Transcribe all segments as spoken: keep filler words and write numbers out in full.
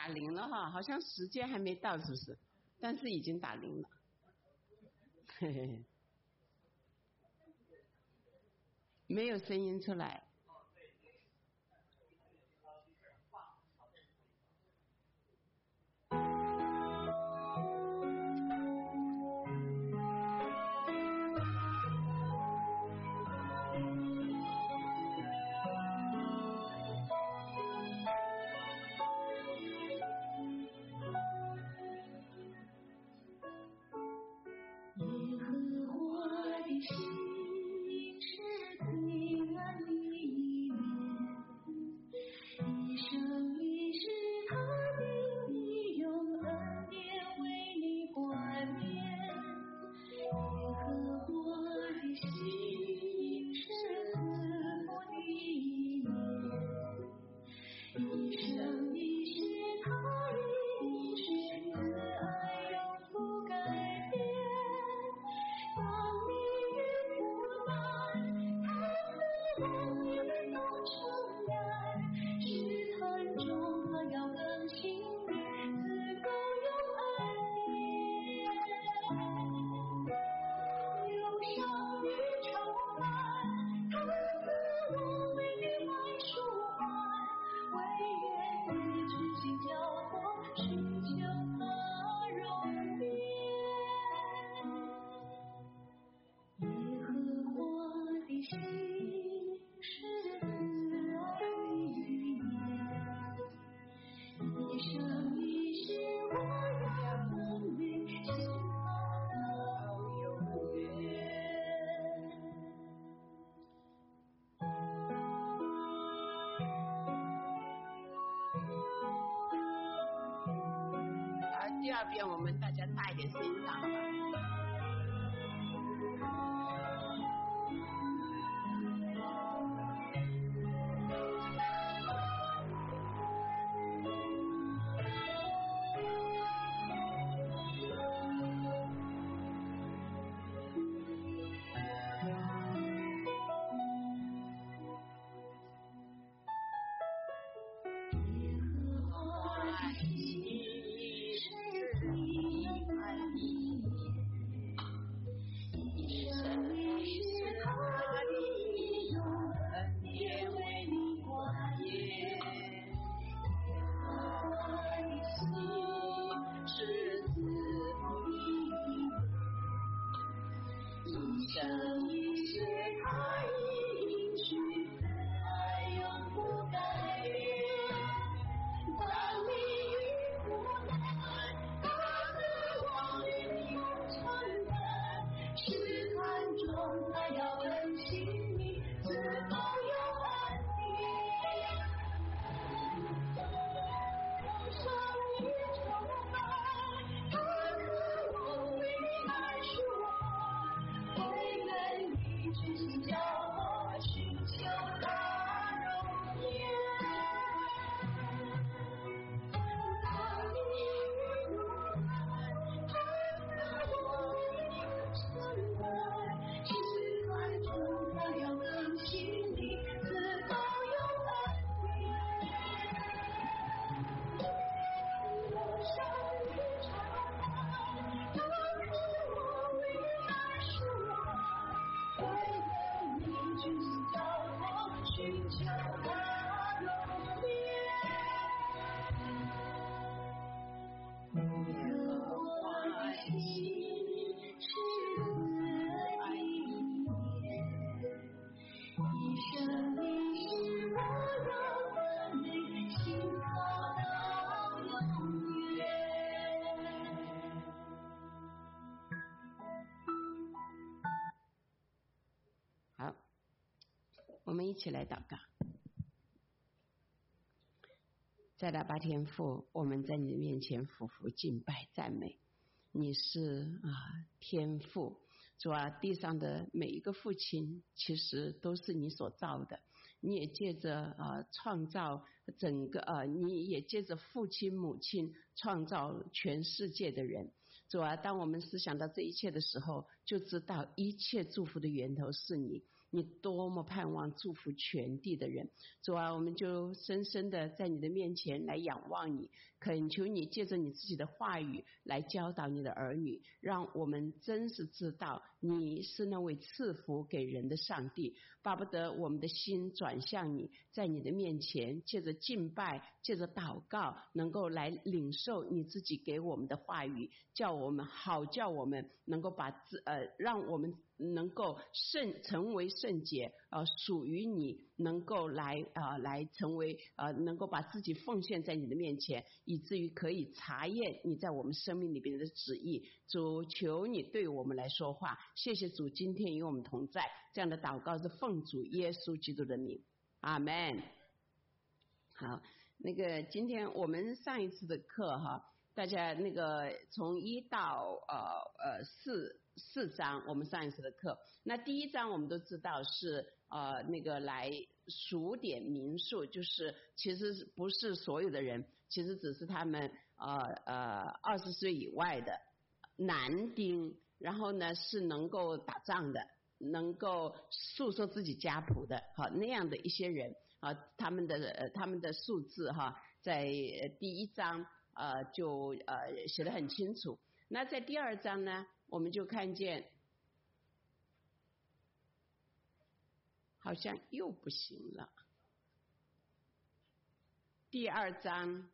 打铃了哈，好像时间还没到，是不是？但是已经打铃了。嘿嘿，没有声音出来。第二遍我们大家大一点声音唱好吧。好，我们一起来祷告。在大巴天父，我们在你面前匍匐敬拜赞美，你是啊天父，主啊，地上的每一个父亲其实都是你所造的，你也借着啊创造整个啊，你也借着父亲母亲创造全世界的人。主啊，当我们思想到这一切的时候，就知道一切祝福的源头是你。 你多么盼望祝福全地的人。主啊，我们就深深的在你的面前来仰望你，恳求你借着你自己的话语来教导你的儿女，让我们真是知道你是那位赐福给人的上帝。巴不得我们的心转向你，在你的面前借着敬拜，借着祷告，能够来领受你自己给我们的话语，叫我们好叫我们能够把自呃让我们能够圣成为圣洁，呃属于你，能够来啊、呃、来成为呃能够把自己奉献在你的面前，以至于可以查验你在我们生命里边的旨意。主，求你对我们来说话，谢谢主今天与我们同在。这样的祷告是奉主耶稣基督的名，阿们。好，那个今天我们上一次的课哈，大家那个从一到呃呃四四章，我们上一次的课，那第一章我们都知道是呃那个来数点民数，就是其实不是所有的人，其实只是他们呃呃二十岁以外的男丁，然后呢是能够打仗的，能够诉说自己家谱的，好那样的一些人啊，他们的呃他们的数字哈，在第一章呃就呃写得很清楚。那在第二章呢，我们就看见好像又不行了。第二章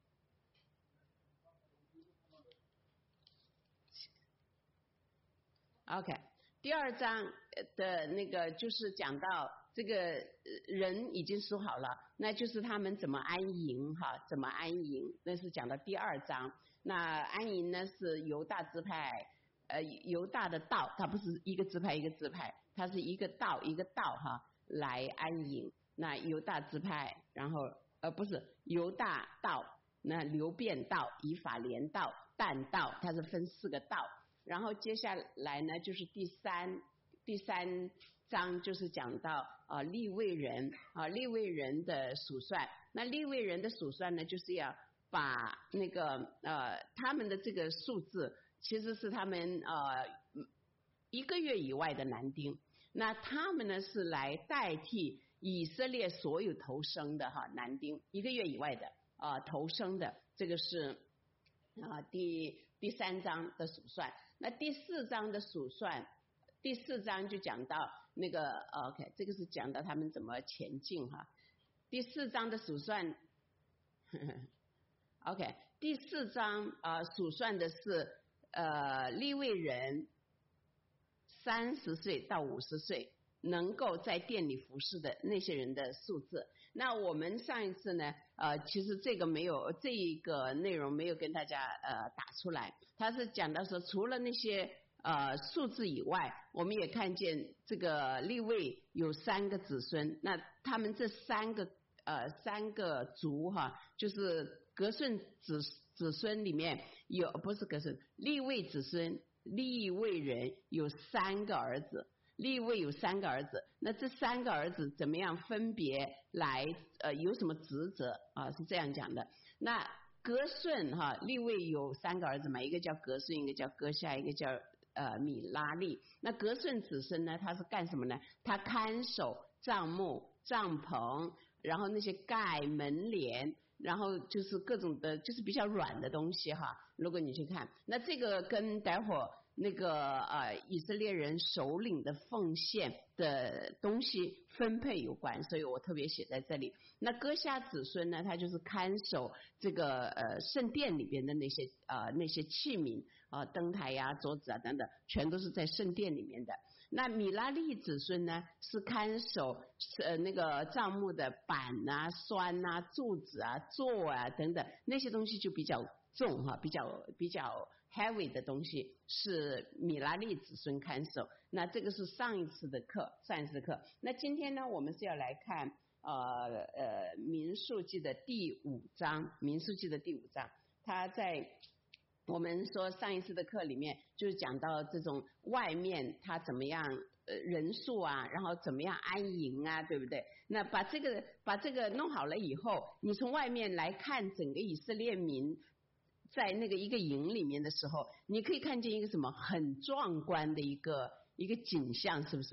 ，OK， 第二章的那个就是讲到这个人已经说好了，那就是他们怎么安营哈，怎么安营，那是讲到第二章。那安营呢是犹大支派，呃犹大的道，它不是一个支派一个支派，它是一个道一个道哈来安营。那犹大支派，然后呃不是犹大道，那流便道、以法莲道、但道，它是分四个道。然后接下来呢就是第三第三章就是讲到啊利未人啊利未人的数算。那利未人的数算呢，就是要把那个呃他们的这个数字其实是他们呃一个月以外的男丁，那他们呢是来代替以色列所有投生的哈男丁，一个月以外的啊、呃、投生的，这个是啊、呃、第第三章的数算。那第四章的数算，第四章就讲到那个 OK， 这个是讲到他们怎么前进哈。第四章的数算呵呵 OK， 第四章啊、呃、数算的是呃利未人三十岁到五十岁能够在店里服侍的那些人的数字。那我们上一次呢呃其实这个没有这个内容没有跟大家呃打出来，他是讲到说除了那些呃数字以外，我们也看见这个利未有三个子孙，那他们这三个呃三个族哈，就是格顺子子孙里面有不是格顺利未子孙，利未人有三个儿子，利未有三个儿子，那这三个儿子怎么样分别来呃有什么职责啊？是这样讲的。那格顺哈，利未有三个儿子嘛，一个叫格顺，一个叫哥夏，一个叫呃米拉利。那格顺子孙呢，他是干什么呢？他看守帐幕、帐篷，然后那些盖门帘，然后就是各种的，就是比较软的东西哈。如果你去看，那这个跟待会儿那个呃以色列人首领的奉献的东西分配有关，所以我特别写在这里。那哥夏子孙呢，他就是看守这个呃圣殿里边的那些呃那些器皿啊、呃、灯台呀、桌子啊等等，全都是在圣殿里面的。那米拉利子孙呢，是看守呃那个帐幕的板啊、栓啊、柱子啊、座啊等等，那些东西就比较重哈，比较比较 heavy 的东西是米拉利子孙看守。那这个是上一次的课，上一次的课。那今天呢，我们是要来看呃呃民数记的第五章，民数记的第五章，它在我们说上一次的课里面就是讲到这种外面他怎么样呃人数啊，然后怎么样安营啊，对不对？那把这个把这个弄好了以后，你从外面来看整个以色列民在那个一个营里面的时候，你可以看见一个什么很壮观的一个一个景象，是不是？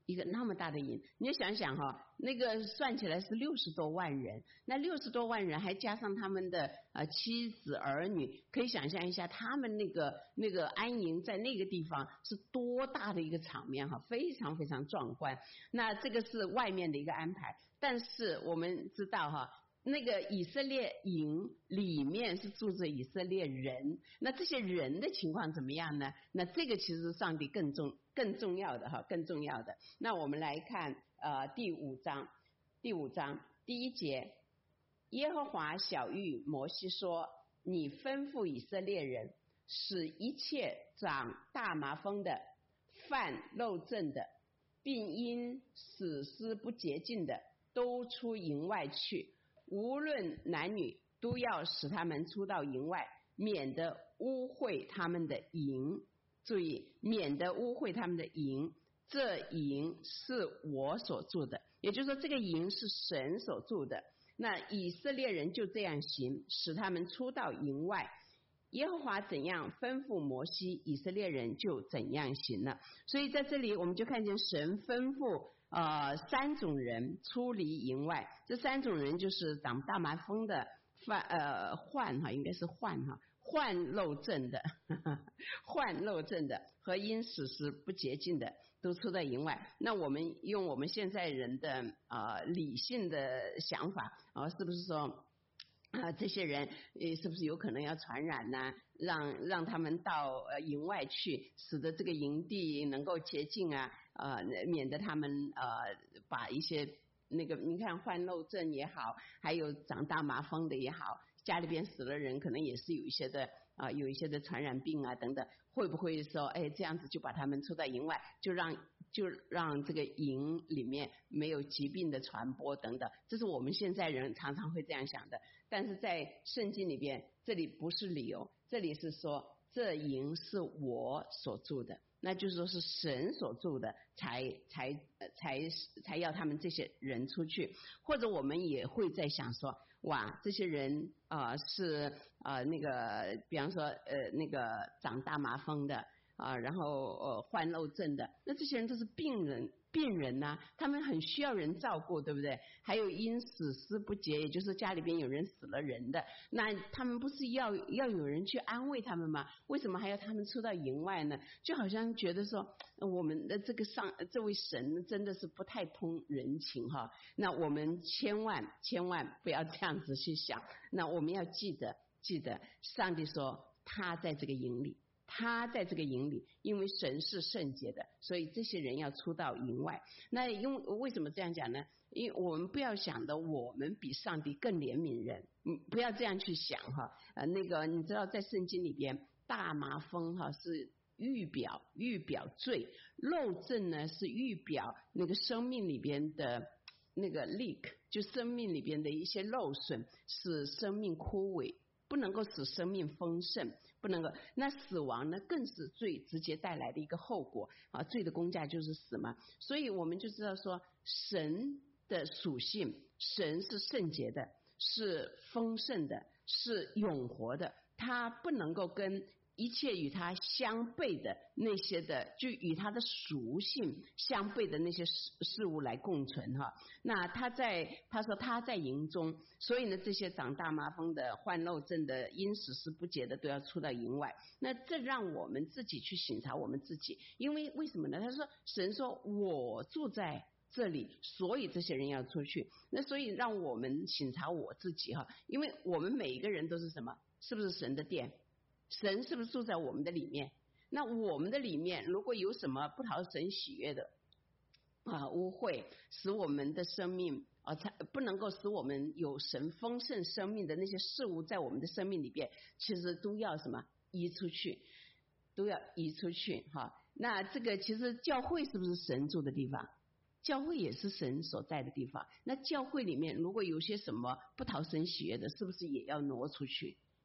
一个那么大的营，你就想想哈，那个算起来是六十多万人，那六十多万人还加上他们的呃妻子儿女，可以想象一下他们那个那个安营在那个地方是多大的一个场面哈，非常非常壮观。那这个是外面的一个安排，但是我们知道哈。那个以色列营里面是住着以色列人，那这些人的情况怎么样呢？那这个其实上帝更重更重要的哈，更重要的。那我们来看呃第五章，第五章第一节，耶和华晓谕摩西说：“你吩咐以色列人，使一切长大麻风的、犯漏症的，并因死尸不洁净的，都出营外去。”无论男女，都要使他们出到营外，免得污秽他们的营。注意，免得污秽他们的营。这营是我所住的，也就是说，这个营是神所住的。那以色列人就这样行，使他们出到营外。耶和华怎样吩咐摩西，以色列人就怎样行了。所以在这里，我们就看见神吩咐。呃，三种人出离营外，这三种人就是长大麻风的、犯呃患哈，应该是患哈，患漏症的，呵呵患漏症的和因死尸不洁净的，都出到营外。那我们用我们现在人的呃理性的想法啊、呃，是不是说？啊、呃，这些人呃，是不是有可能要传染呢？让让他们到呃营外去，使得这个营地能够洁净啊，呃，免得他们呃把一些那个你看患漏症也好，还有长大麻风的也好，家里边死了人，可能也是有一些的啊、呃，有一些的传染病啊等等，会不会说哎这样子就把他们出到营外，就让就让这个营里面没有疾病的传播等等，这是我们现在人常常会这样想的。但是在圣经里边，这里不是理由，这里是说这营是我所住的，那就是说是神所住的，才才才才要他们这些人出去。或者我们也会在想说，哇，这些人啊、呃、是啊、呃、那个，比方说呃那个长大麻风的啊、呃，然后呃患漏症的，那这些人都是病人。病人呐、啊，他们很需要人照顾，对不对？还有因死尸不洁，也就是家里边有人死了人的，那他们不是要要有人去安慰他们吗？为什么还要他们出到营外呢？就好像觉得说，我们的这个上这位神真的是不太通人情哈。那我们千万千万不要这样子去想。那我们要记得记得，上帝说他在这个营里。他在这个营里，因为神是圣洁的，所以这些人要出到营外。那因为为什么这样讲呢？因为我们不要想的我们比上帝更怜悯人，嗯，不要这样去想哈。呃，那个你知道在圣经里边，大麻风哈是预表预表罪，漏症呢是预表那个生命里边的那个 leak， 就生命里边的一些漏损，使生命枯萎。不能够使生命丰盛，不能够。那死亡呢，更是罪直接带来的一个后果啊！罪的工价就是死嘛。所以我们就知道说，神的属性，神是圣洁的，是丰盛的，是永活的，他不能够跟一切与它相悖的那些的，就与它的属性相悖的那些事事物来共存哈。那他在他说他在营中，所以呢，这些长大麻风的、患漏症的、因死尸不洁的都要出到营外。那这让我们自己去省察我们自己，因为为什么呢？他说神说我住在这里，所以这些人要出去。那所以让我们省察我自己哈，因为我们每一个人都是什么？是不是神的殿？神是不是住在我们的里面？那我们的里面如果有什么不讨神喜悦的啊污秽，使我们的生命啊才不能够使我们有神丰盛生命的那些事物在我们的生命里边，其实都要什么移出去，都要移出去哈。那这个其实教会是不是神住的地方？教会也是神所在的地方。那教会里面如果有些什么不讨神喜悦的，是不是也要挪出去？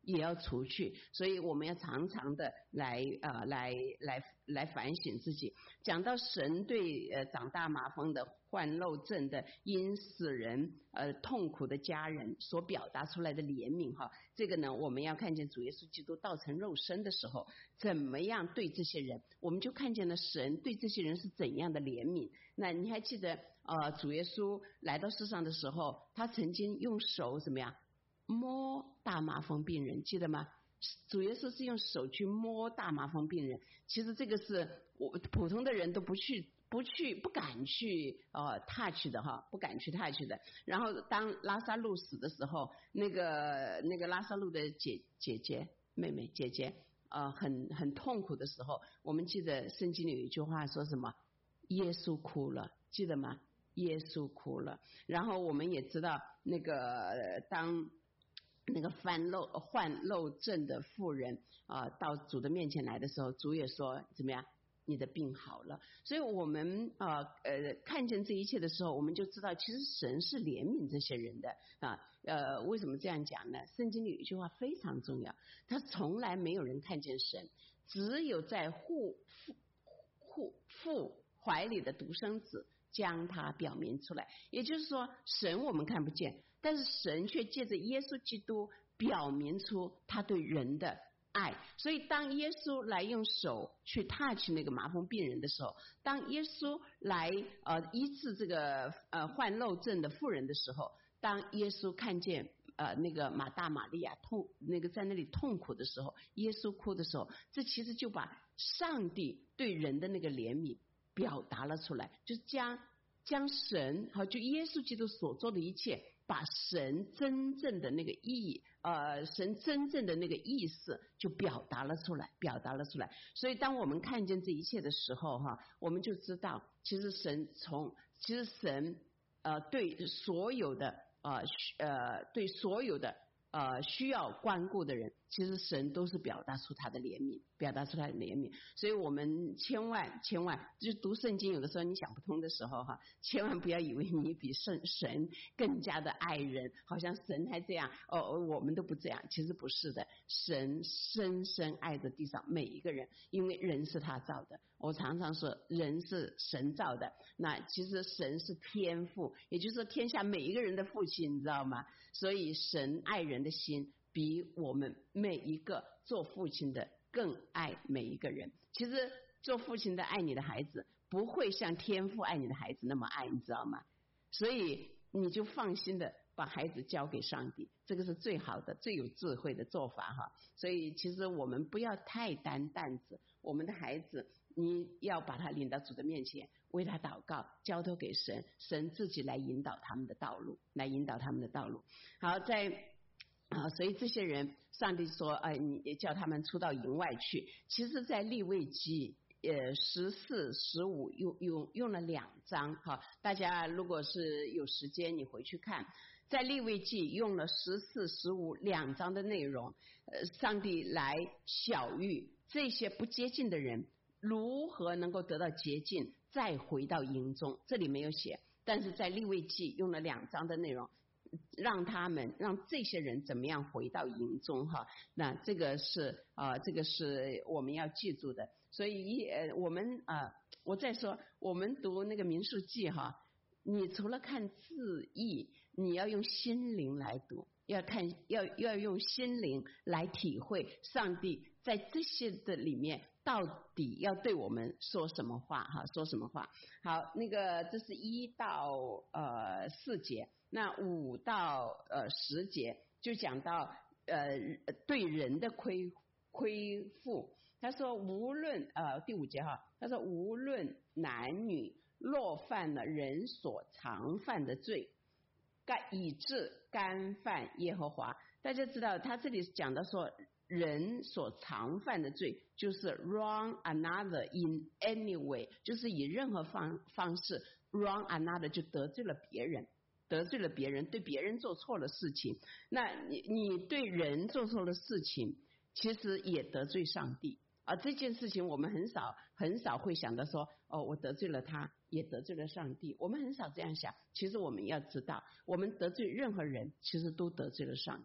也要除去，所以我们要常常的来呃来来来反省自己。讲到神对呃长大麻风的、患漏症的、因死人呃痛苦的家人所表达出来的怜悯哈，这个呢我们要看见主耶稣基督道成肉身的时候，怎么样对这些人，我们就看见了神对这些人是怎样的怜悯。那你还记得呃主耶稣来到世上的时候，他曾经用手怎么样摸大麻风病人，记得吗？主耶稣是用手去摸大麻风病人，其实这个是我普通的人都不去不去不敢去呃 touch 的哈，不敢去 touch 的。然后当拉撒路死的时候，那个那个拉撒路的姐姐姐妹妹姐姐呃很很痛苦的时候，我们记得圣经里有一句话说什么？耶稣哭了，记得吗？耶稣哭了。然后我们也知道那个当那个犯漏患漏症的妇人啊、呃，到主的面前来的时候，主也说怎么样？你的病好了。所以我们啊 呃, 呃看见这一切的时候，我们就知道，其实神是怜悯这些人的啊。呃，为什么这样讲呢？圣经里有一句话非常重要，他从来没有人看见神，只有在父父父父怀里的独生子将他表明出来。也就是说，神我们看不见，但是神却借着耶稣基督表明出他对人的爱。所以当耶稣来用手去 touch 那个麻风病人的时候，当耶稣来呃医治这个呃患漏症的妇人的时候，当耶稣看见呃那个马大马利亚痛那个在那里痛苦的时候，耶稣哭的时候，这其实就把上帝对人的那个怜悯表达了出来，就是将将神好就耶稣基督所做的一切，把神真正的那个意义呃神真正的那个意思就表达了出来表达了出来。所以当我们看见这一切的时候哈，我们就知道其实神从其实神呃对所有的呃呃对所有的呃需要关顾的人，其实神都是表达出他的怜悯，表达出他的怜悯。所以我们千万千万就是读圣经，有的时候你想不通的时候哈，千万不要以为你比圣神更加的爱人，好像神还这样哦，我们都不这样。其实不是的，神深深爱着地上每一个人，因为人是他造的。我常常说人是神造的，那其实神是天父，也就是说天下每一个人的父亲，你知道吗？所以神爱人的心比我们每一个做父亲的更爱每一个人。其实做父亲的爱你的孩子不会像天父爱你的孩子那么爱，你知道吗？所以你就放心的把孩子交给上帝，这个是最好的最有智慧的做法哈。所以其实我们不要太担担子，我们的孩子你要把他领到主的面前，为他祷告，交托给神，神自己来引导他们的道路，来引导他们的道路。好，在啊，所以这些人，上帝说，哎，你也叫他们出到营外去。其实，在利未记呃十四、十五用用用了两章，哈，大家如果是有时间，你回去看，在利未记用了十四、十五两章的内容，呃，上帝来晓谕这些不接近的人如何能够得到洁净，再回到营中。这里没有写，但是在利未记用了两章的内容。让他们让这些人怎么样回到营中哈？那这个是啊、呃，这个是我们要记住的。所以一呃，我们啊、呃，我再说，我们读那个民数记哈，你除了看字义，你要用心灵来读，要看要要用心灵来体会上帝在这些的里面到底要对我们说什么话哈？说什么话？好，那个这是一到呃四节。那五到呃十节就讲到呃对人的亏亏负。他说无论呃第五节哈，他说无论男女若犯了人所常犯的罪，该以致干犯耶和华。大家知道他这里讲到说人所常犯的罪就是 wrong another in any way， 就是以任何方方式 wrong another 就得罪了别人。得罪了别人，对别人做错了事情，那你你对人做错了事情，其实也得罪上帝啊。这件事情我们很少很少会想到说，哦，我得罪了他，也得罪了上帝。我们很少这样想。其实我们要知道，我们得罪任何人，其实都得罪了上帝。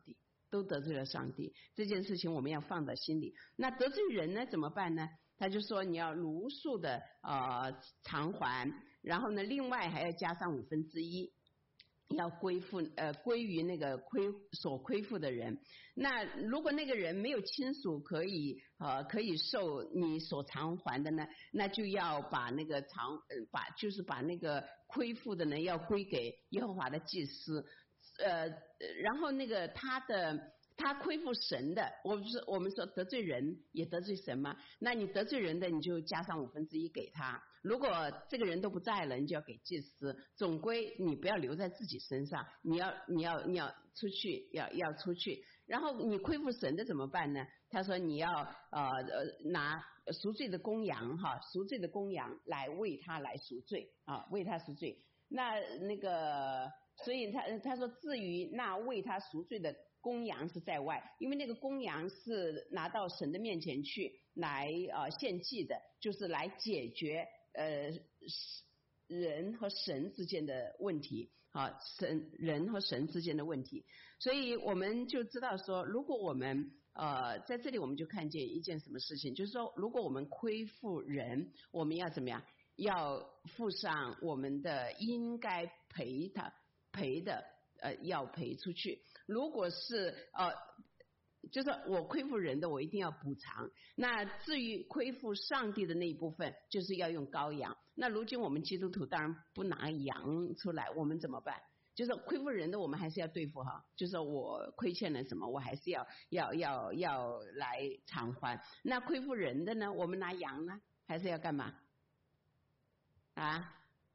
都得罪了上帝。这件事情我们要放在心里。那得罪人呢怎么办呢？他就说你要如数的呃偿还，然后呢，另外还要加上五分之一。要归附呃归于那个亏所亏负的人。那如果那个人没有亲属可以呃可以受你所偿还的呢，那就要把那个偿呃把就是把那个亏负的呢要归给耶和华的祭司。呃然后那个他的他亏负神的，我不是我们说得罪人也得罪神嘛？那你得罪人的，你就加上五分之一给他。如果这个人都不在了，你就要给祭司。总归你不要留在自己身上，你要你要你要出去，要要出去。然后你亏负神的怎么办呢？他说你要呃呃拿赎罪的公羊哈，赎罪的公羊来为他来赎罪啊，为他赎罪。那那个，所以他他说至于那为他赎罪的公羊是在外，因为那个公羊是拿到神的面前去来呃献祭的，就是来解决呃人和神之间的问题啊，神人和神之间的问题。所以我们就知道说，如果我们呃在这里我们就看见一件什么事情，就是说如果我们亏负人，我们要怎么样？要付上我们的应该赔他赔的呃要赔出去。如果是呃就是我亏负人的，我一定要补偿。那至于亏负上帝的那一部分，就是要用羔羊。那如今我们基督徒当然不拿羊出来，我们怎么办？就是亏负人的，我们还是要对付哈。就是我亏欠了什么，我还是要要要要来偿还。那亏负人的呢，我们拿羊呢，还是要干嘛？啊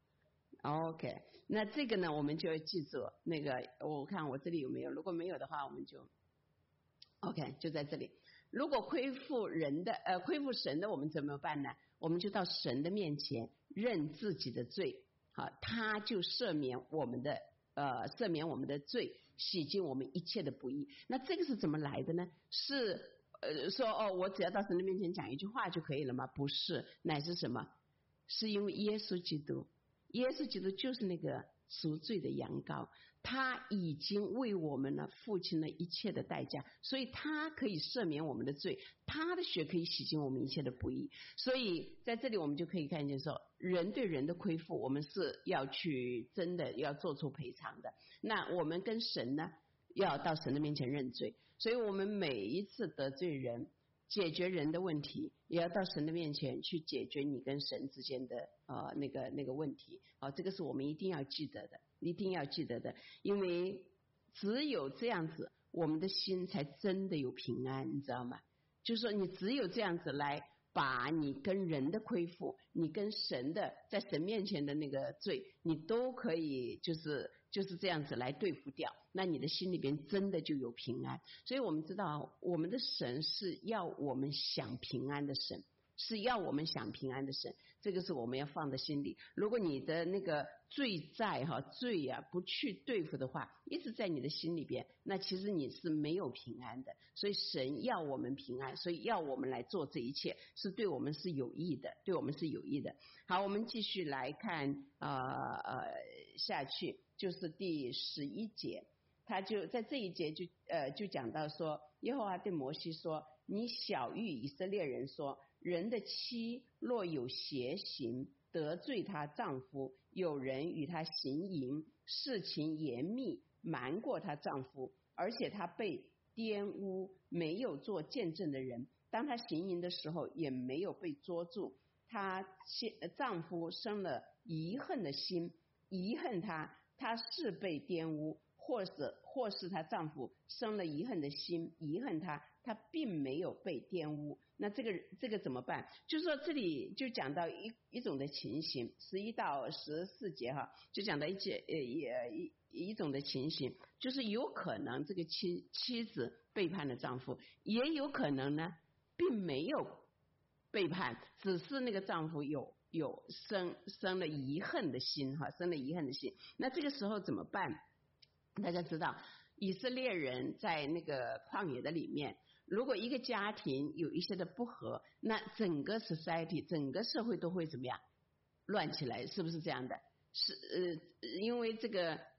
，OK， 那这个呢，我们就要记住那个，我看我这里有没有，如果没有的话，我们就 OK， 就在这里。如果亏负人的，呃，亏负神的，我们怎么办呢？我们就到神的面前认自己的罪，好，他就赦免我们的，呃，赦免我们的罪，洗净我们一切的不义。那这个是怎么来的呢？是呃说哦，我只要到神的面前讲一句话就可以了吗？不是，乃是什么？是因为耶稣基督，耶稣基督就是那个赎罪的羊羔，他已经为我们呢付清了一切的代价，所以他可以赦免我们的罪，他的血可以洗净我们一切的不义。所以在这里我们就可以看见说，人对人的亏负，我们是要去真的要做出赔偿的。那我们跟神呢，要到神的面前认罪。所以我们每一次得罪人，解决人的问题，也要到神的面前去解决你跟神之间的呃那个那个问题啊、呃，这个是我们一定要记得的，一定要记得的，因为只有这样子，我们的心才真的有平安，你知道吗？就是说，你只有这样子来把你跟人的亏负，你跟神的在神面前的那个罪，你都可以就是就是这样子来对付掉，那你的心里边真的就有平安。所以我们知道，我们的神是要我们享平安的神，是要我们享平安的神，这个是我们要放在心里。如果你的那个罪在哈罪呀、啊、不去对付的话，一直在你的心里边，那其实你是没有平安的。所以神要我们平安，所以要我们来做这一切，是对我们是有益的，对我们是有益的。好，我们继续来看呃呃下去，就是第十一节，他就在这一节就呃就讲到说，耶和华对摩西说，你晓谕以色列人说，人的妻若有邪行，得罪她丈夫，有人与她行淫，事情严密，瞒过她丈夫，而且她被玷污，没有做见证的人，当她行淫的时候也没有被捉住，她丈夫生了遗恨的心，遗恨她，她是被玷污，或是或是她丈夫生了遗恨的心，遗恨她，她并没有被玷污。那这个这个怎么办？就是说这里就讲到一一种的情形，十一到十四节哈，就讲到一节呃一一一种的情形，就是有可能这个妻妻子背叛了丈夫，也有可能呢并没有背叛，只是那个丈夫有有生生了遗恨的心哈，生了遗恨的心。那这个时候怎么办？大家知道，以色列人在那个旷野的里面，如果一个家庭有一些的不和，那整个 society 整个社会都会怎么样乱起来，是不是这样的？是呃，因为这个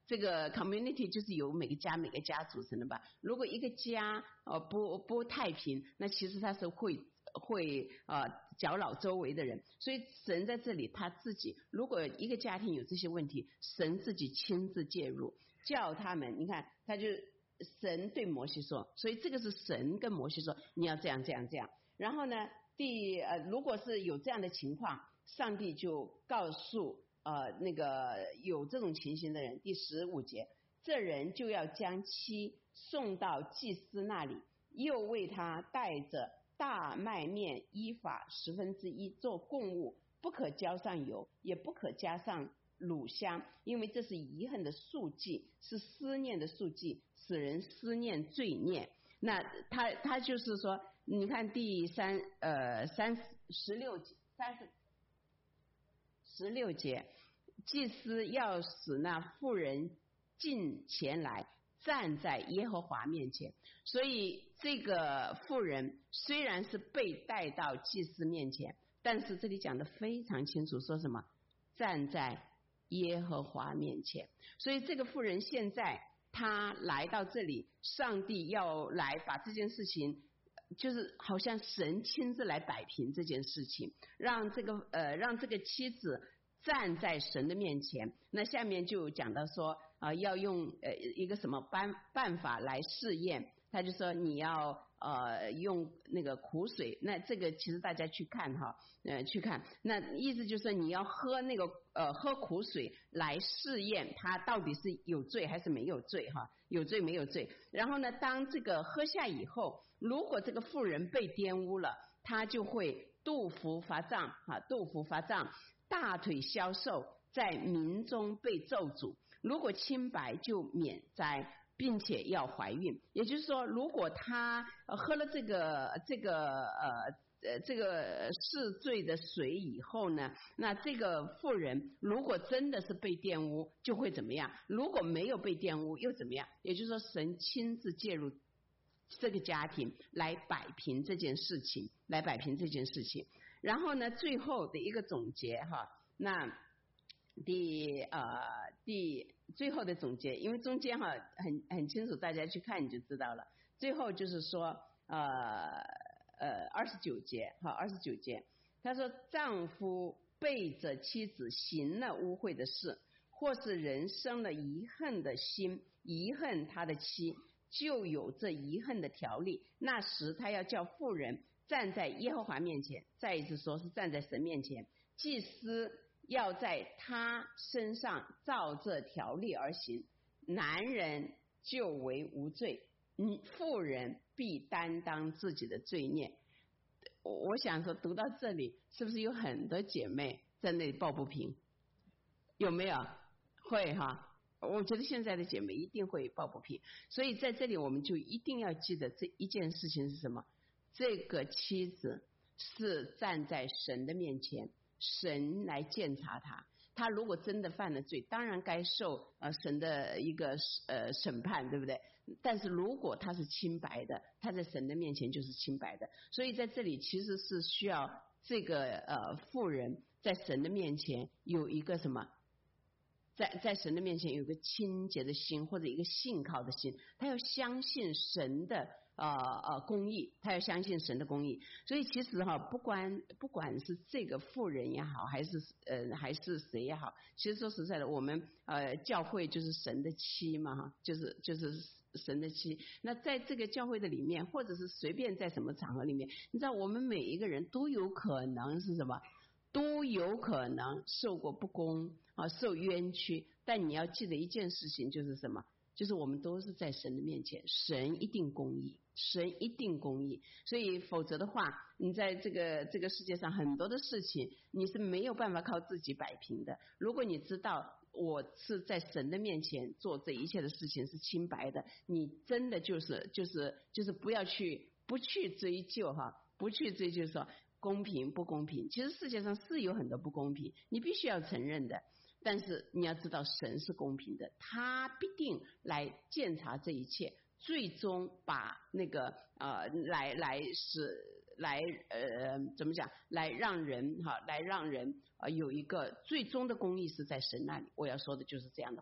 这个 community 就是由每个家每个家组成的吧。如果一个家呃不不太平，那其实他是会会呃搅扰周围的人。所以神在这里他自己，如果一个家庭有这些问题，神自己亲自介入，叫他们，你看他就神对摩西说，所以这个是神跟摩西说你要这样这样这样。然后呢第呃如果是有这样的情况，上帝就告诉呃，那个有这种情形的人，第十五节，这人就要将妻送到祭司那里，又为他带着大麦面依法十分之一做供物，不可浇上油，也不可加上乳香，因为这是遗恨的数记，是思念的数记，使人思念罪孽。那他他就是说，你看第三呃三十六节三十。十六节，祭司要使那妇人进前来，站在耶和华面前。所以这个妇人虽然是被带到祭司面前，但是这里讲的非常清楚，说什么？站在耶和华面前。所以这个妇人现在她来到这里，上帝要来把这件事情，就是好像神亲自来摆平这件事情，让这个呃让这个妻子站在神的面前。那下面就讲到说啊、呃，要用呃一个什么办办法来试验。他就说你要呃用那个苦水，那这个其实大家去看哈，呃去看，那意思就是你要喝那个呃喝苦水来试验他到底是有罪还是没有罪哈，有罪没有罪。然后呢，当这个喝下以后，如果这个妇人被玷污了，他就会肚腹发胀啊，肚腹发胀，大腿消瘦，在民中被咒诅。如果清白就免灾，并且要怀孕。也就是说，如果他喝了这个这个呃呃这个试罪的水以后呢，那这个妇人如果真的是被玷污，就会怎么样？如果没有被玷污又怎么样？也就是说，神亲自介入这个家庭来摆平这件事情，来摆平这件事情。然后呢，最后的一个总结哈，那第呃第最后的总结，因为中间哈很很清楚，大家去看你就知道了。最后就是说呃呃二十九节哈，二十九节，他说丈夫背着妻子行了污秽的事，或是人生了遗恨的心，遗恨他的妻，就有这遗恨的条例。那时他要叫妇人站在耶和华面前，再一次说是站在神面前，祭司要在他身上照这条例而行，男人就为无罪，妇人必担当自己的罪孽。我想说读到这里，是不是有很多姐妹在那里抱不平？有没有？会哈，我觉得现在的姐妹一定会抱不平。所以在这里我们就一定要记得这一件事情是什么？这个妻子是站在神的面前，神来鉴察他，他如果真的犯了罪，当然该受呃神的一个呃审判，对不对？但是如果他是清白的，他在神的面前就是清白的。所以在这里其实是需要这个呃妇人在神的面前有一个什么？在在神的面前有一个清洁的心，或者一个信靠的心，他要相信神的呃呃公义，他要相信神的公义。所以其实哈，不管不管是这个妇人也好，还是呃还是谁也好，其实说实在的，我们呃教会就是神的妻嘛哈，就是就是神的妻。那在这个教会的里面，或者是随便在什么场合里面，你知道我们每一个人都有可能是什么？都有可能受过不公啊，受冤屈。但你要记得一件事情，就是什么？就是我们都是在神的面前，神一定公义，神一定公义。所以否则的话，你在这个这个世界上很多的事情，你是没有办法靠自己摆平的。如果你知道我是在神的面前做这一切的事情是清白的，你真的就是就是就是不要去不去追究哈，不去追究说公平不公平。其实世界上是有很多不公平，你必须要承认的。但是你要知道神是公平的，他必定来鉴察这一切，最终把那个呃来来使来呃怎么讲，来让人哈，来让人呃有一个最终的公义是在神那里。我要说的就是这样的话。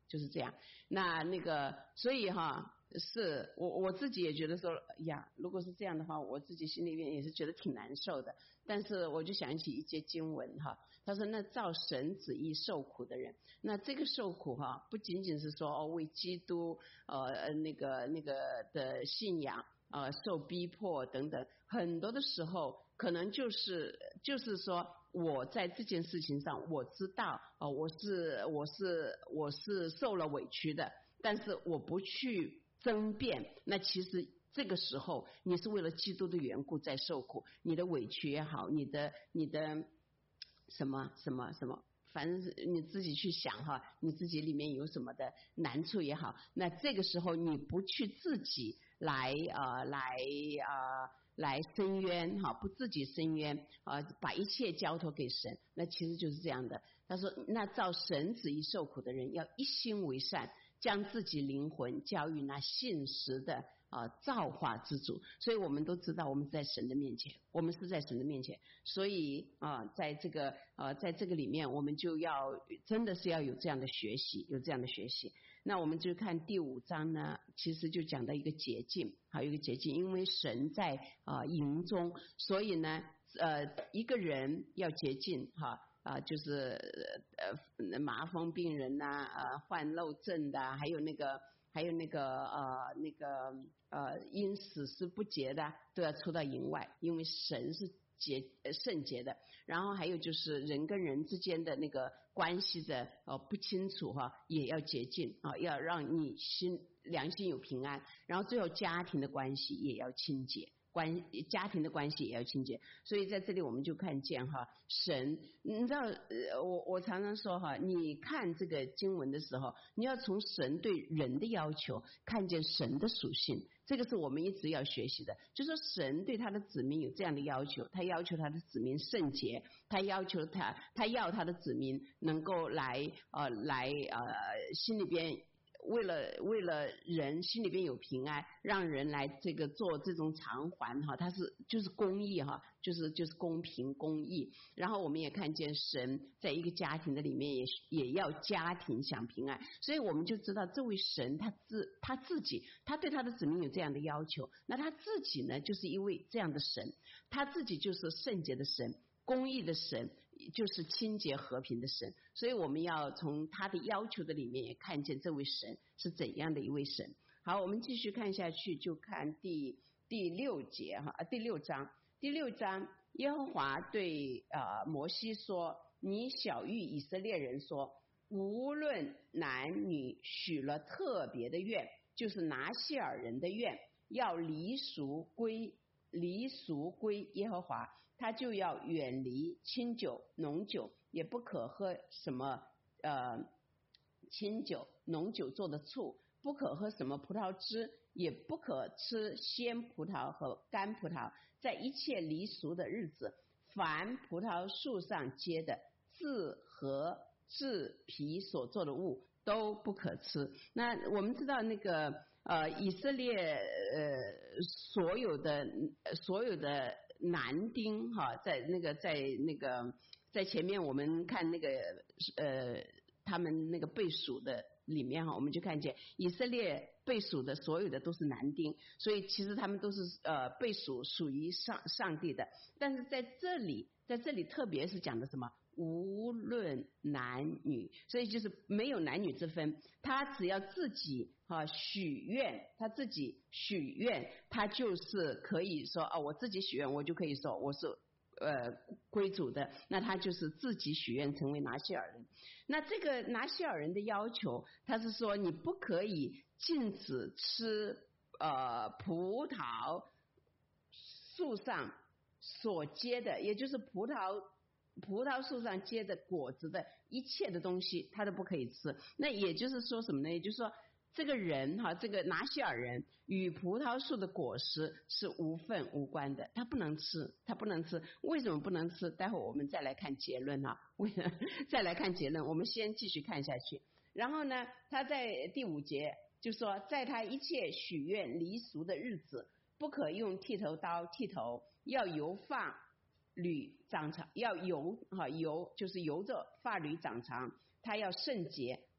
就是这样。那那个所以哈。是我我自己也觉得说呀，如果是这样的话，我自己心里面也是觉得挺难受的。但是我就想起一节经文哈，他说那照神旨意受苦的人，那这个受苦哈，不仅仅是说哦为基督呃那个那个的信仰呃受逼迫等等，很多的时候可能就是就是说我在这件事情上我知道哦我是我是我是受了委屈的，但是我不去争辩，那其实这个时候你是为了基督的缘故在受苦，你的委屈也好，你的你的什么什么什么，反正是你自己去想哈，你自己里面有什么的难处也好，那这个时候你不去自己来呃来呃来伸冤哈，不自己伸冤啊，把一切交托给神，那其实就是这样的。他说，那照神旨意受苦的人，要一心为善，将自己灵魂交予那信实的啊、呃、造化之主。所以我们都知道我们在神的面前，我们是在神的面前，所以啊、呃、在这个呃在这个里面我们就要真的是要有这样的学习，有这样的学习。那我们就看第五章呢，其实就讲到一个捷径，还有一个捷径，因为神在啊、呃、营中，所以呢呃一个人要捷径哈。啊，就是呃麻风病人呐、啊，呃患漏症的，还有那个还有那个呃那个呃因死尸不洁的，都要出到营外，因为神是洁呃圣洁的。然后还有就是人跟人之间的那个关系的呃不清楚哈，也要洁净啊，要让你心良心有平安。然后最后家庭的关系也要清洁。关家庭的关系也要清洁，所以在这里我们就看见哈，神，你知道，呃，我我常常说哈，你看这个经文的时候，你要从神对人的要求看见神的属性，这个是我们一直要学习的。就说神对他的子民有这样的要求，他要求他的子民圣洁，他要求他，他要他的子民能够来呃来呃心里边。为了为了人心里边有平安，让人来这个做这种偿还哈，它是就是公义哈，就是就是公平公义。然后我们也看见神在一个家庭的里面也也要家庭享平安，所以我们就知道这位神他自他自己他对他的子民有这样的要求，那他自己呢就是一位这样的神，他自己就是圣洁的神。公义的神就是清洁和平的神，所以我们要从他的要求的里面也看见这位神是怎样的一位神。好，我们继续看下去，就看第第六节哈，第六章，第六章，耶和华对啊、呃、摩西说：“你晓谕以色列人说，无论男女许了特别的愿，就是拿西尔人的愿，要离俗归离俗归耶和华。”他就要远离清酒、浓酒，也不可喝什么呃清酒、浓酒做的醋，不可喝什么葡萄汁，也不可吃鲜葡萄和干葡萄。在一切离俗的日子，凡葡萄树上结的自和自皮所做的物都不可吃。那我们知道那个呃以色列呃所有的所有的男丁哈，在那个在那个在前面我们看那个呃他们那个被数的里面哈，我们就看见以色列被数的所有的都是男丁，所以其实他们都是呃被数属于上上帝的。但是在这里在这里特别是讲的什么？无论男女，所以就是没有男女之分，他只要自己哈、啊、许愿，他自己许愿，他就是可以说哦，我自己许愿，我就可以说我是呃归主的，那他就是自己许愿成为拿西尔人。那这个拿西尔人的要求，他是说你不可以禁止吃呃葡萄树上所结的，也就是葡萄。葡萄树上结的果子的一切的东西，他都不可以吃。那也就是说什么呢？也就是说，这个人哈，这个拿西尔人与葡萄树的果实是无份无关的，他不能吃，他不能吃。为什么不能吃？待会我们再来看结论哈。为了再来看结论，我们先继续看下去。然后呢，他在第五节就说，在他一切许愿离俗的日子，不可用剃头刀剃头，要由发缕长长，要由哈由就是由着发缕长长，他要圣洁，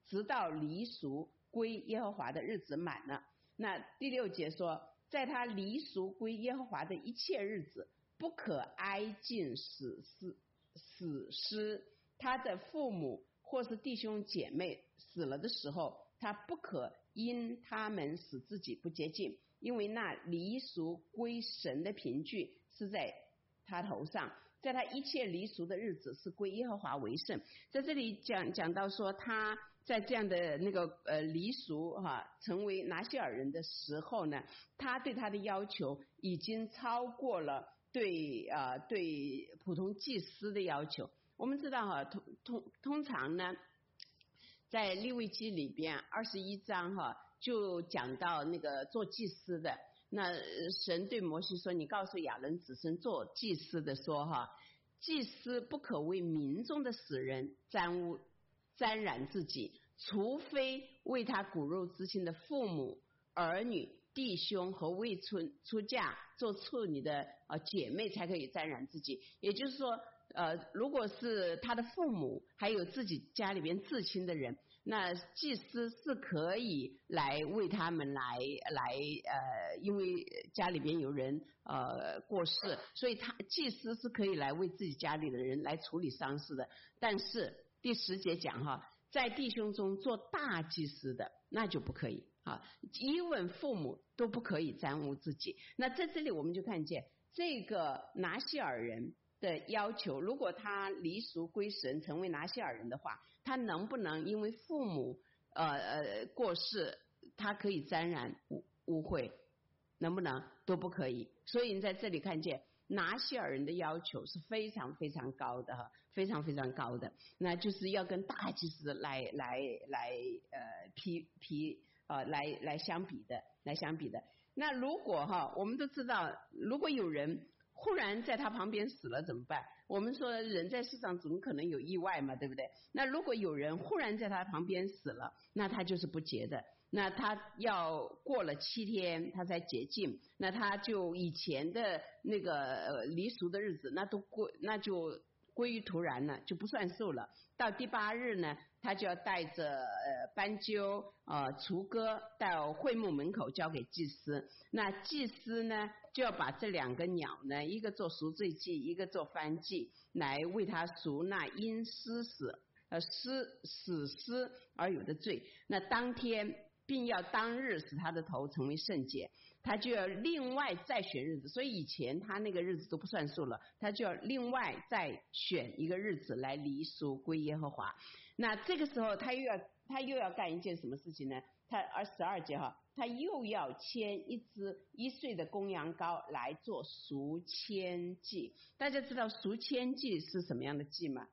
直到离俗归耶和华的日子满了。那第六节说，在他离俗归耶和华的一切日子，不可挨近死尸死尸，他的父母或是弟兄姐妹死了的时候，他不可因他们使自己不洁净，因为那离俗归神的凭据是在他头上，在他一切离俗的日子是归耶和华为圣。在这里讲讲到说，他在这样的那个呃离俗哈、啊，成为拿西尔人的时候呢，他对他的要求已经超过了对啊、呃、对普通祭司的要求。我们知道哈、啊，通通通常呢，在利未记里边二十一章哈、啊，就讲到那个做祭司的。那神对摩西说，你告诉亚伦子孙做祭司的说哈，祭司不可为民中的死人沾污沾染自己，除非为他骨肉之亲的父母儿女弟兄和未出出嫁做处女的呃姐妹才可以沾染自己。也就是说呃，如果是他的父母还有自己家里边至亲的人，那祭司是可以来为他们来来呃，因为家里边有人呃过世，所以他祭司是可以来为自己家里的人来处理丧事的。但是第十节讲哈，在弟兄中做大祭司的那就不可以啊，因为父母都不可以沾污自己。那在这里我们就看见这个拿西尔人的要求，如果他离俗归神成为拿西尔人的话，他能不能因为父母呃呃过世，他可以沾染污污秽，能不能都不可以。所以你在这里看见拿西尔人的要求是非常非常高的哈，非常非常高的，那就是要跟大祭司来来来呃匹匹呃来来相比的，来相比的。那如果哈，我们都知道，如果有人忽然在他旁边死了怎么办？我们说人在世上总可能有意外嘛，对不对？那如果有人忽然在他旁边死了，那他就是不洁的，那他要过了七天他才洁净，那他就以前的那个呃离俗的日子那都过，那就归于徒然了，就不算数了。到第八日呢，他就要带着呃斑鸠呃雏鸽到会幕门口交给祭司。那祭司呢就要把这两个鸟呢，一个做赎罪祭，一个做燔祭，来为他赎那因失死呃失死尸而有的罪。那当天并要当日使他的头成为圣洁，他就要另外再选日子，所以以前他那个日子都不算数了，他就要另外再选一个日子来离俗归耶和华。那这个时候他又要他又要干一件什么事情呢？他二十二节哈，他又要牵一只一岁的公羊羔来做赎愆祭。大家知道赎愆祭是什么样的祭吗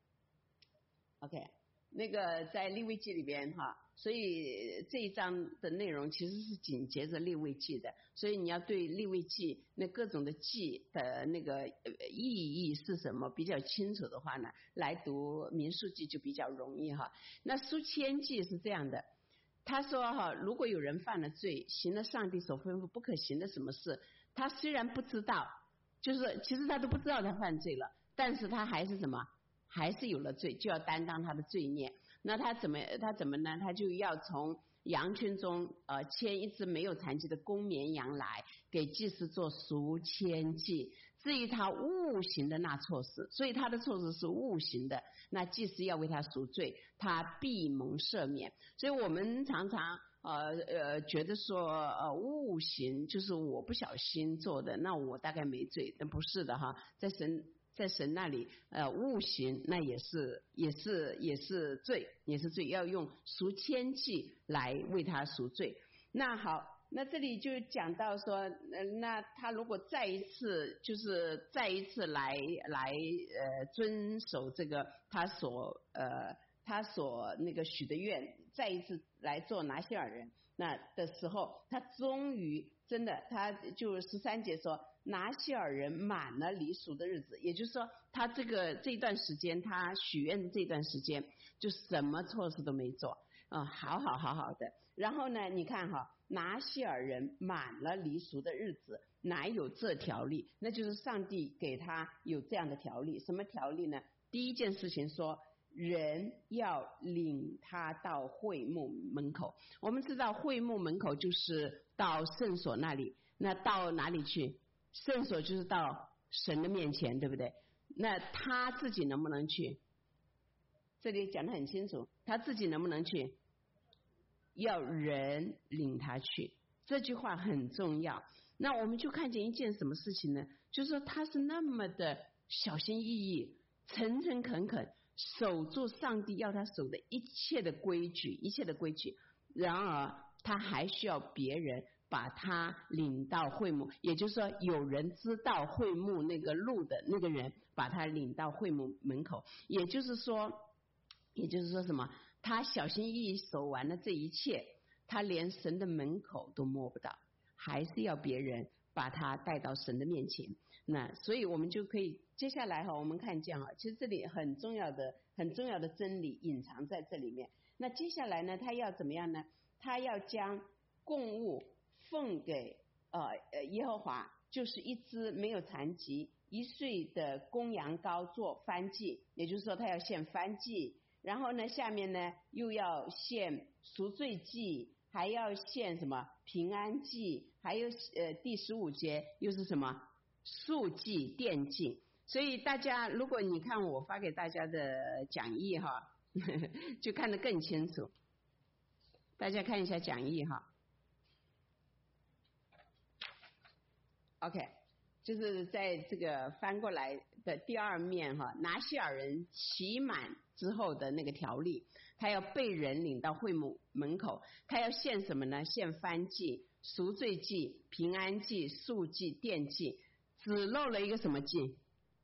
？OK， 那个在利未记里边哈，所以这一章的内容其实是紧接着利未记的，所以你要对利未记那各种的祭的那个意义是什么比较清楚的话呢，来读民数记就比较容易哈。那赎愆祭是这样的，他说哈，如果有人犯了罪，行了上帝所吩咐不可行的什么事，他虽然不知道，就是其实他都不知道他犯罪了，但是他还是什么，还是有了罪，就要担当他的罪孽。那他怎么他怎么呢？他就要从羊群中呃牵一只没有残疾的公绵羊来，给祭司做赎愆祭。至于他误行的那错事，所以他的错事是误行的，那祭司要为他赎罪，他必蒙赦免。所以我们常常呃呃觉得说呃误行就是我不小心做的，那我大概没罪，但不是的哈，在神在神那里呃误行那也是也是也是罪，也是罪，要用赎愆祭来为他赎罪。那好，那这里就讲到说，呃，那他如果再一次就是再一次来来呃遵守这个他所呃他所那个许的愿，再一次来做拿西尔人那的时候，他终于真的，他就十三节说，拿西尔人满了离俗的日子，也就是说，他这个这段时间，他许愿的这段时间，就什么错事都没做啊、呃，好好好好的。然后呢，你看哈，拿西尔人满了离俗的日子，哪有这条例？那就是上帝给他有这样的条例。什么条例呢？第一件事情说， 人要领他到会幕门口。我们知道会幕门口就是到圣所那里，那到哪里去？圣所就是到神的面前，对不对？那他自己能不能去？这里讲得很清楚，他自己能不能去？要人领他去，这句话很重要。那我们就看见一件什么事情呢？就是说他是那么的小心翼翼、诚诚恳恳，守住上帝要他守的一切的规矩，一切的规矩。然而他还需要别人把他领到会幕，也就是说有人知道会幕那个路的那个人把他领到会幕门口。也就是说也就是说什么？他小心翼翼守完了这一切，他连神的门口都摸不到，还是要别人把他带到神的面前。那所以我们就可以接下来哈，我们看见哈，其实这里很重要的很重要的真理隐藏在这里面。那接下来呢，他要怎么样呢？他要将供物奉给呃呃耶和华，就是一只没有残疾一岁的公羊羔做燔祭，也就是说他要献燔祭。然后呢，下面呢又要献赎罪祭，还要献什么平安祭，还有呃第十五节又是什么素祭奠祭。所以大家如果你看我发给大家的讲义哈，呵呵就看得更清楚。大家看一下讲义哈。OK， 就是在这个翻过来的第二面哈，拿西尔人期满之后的那个条例，他要被人领到会幕门口，他要献什么呢？献燔祭、赎罪祭、平安祭、素祭、奠祭，只漏了一个什么祭？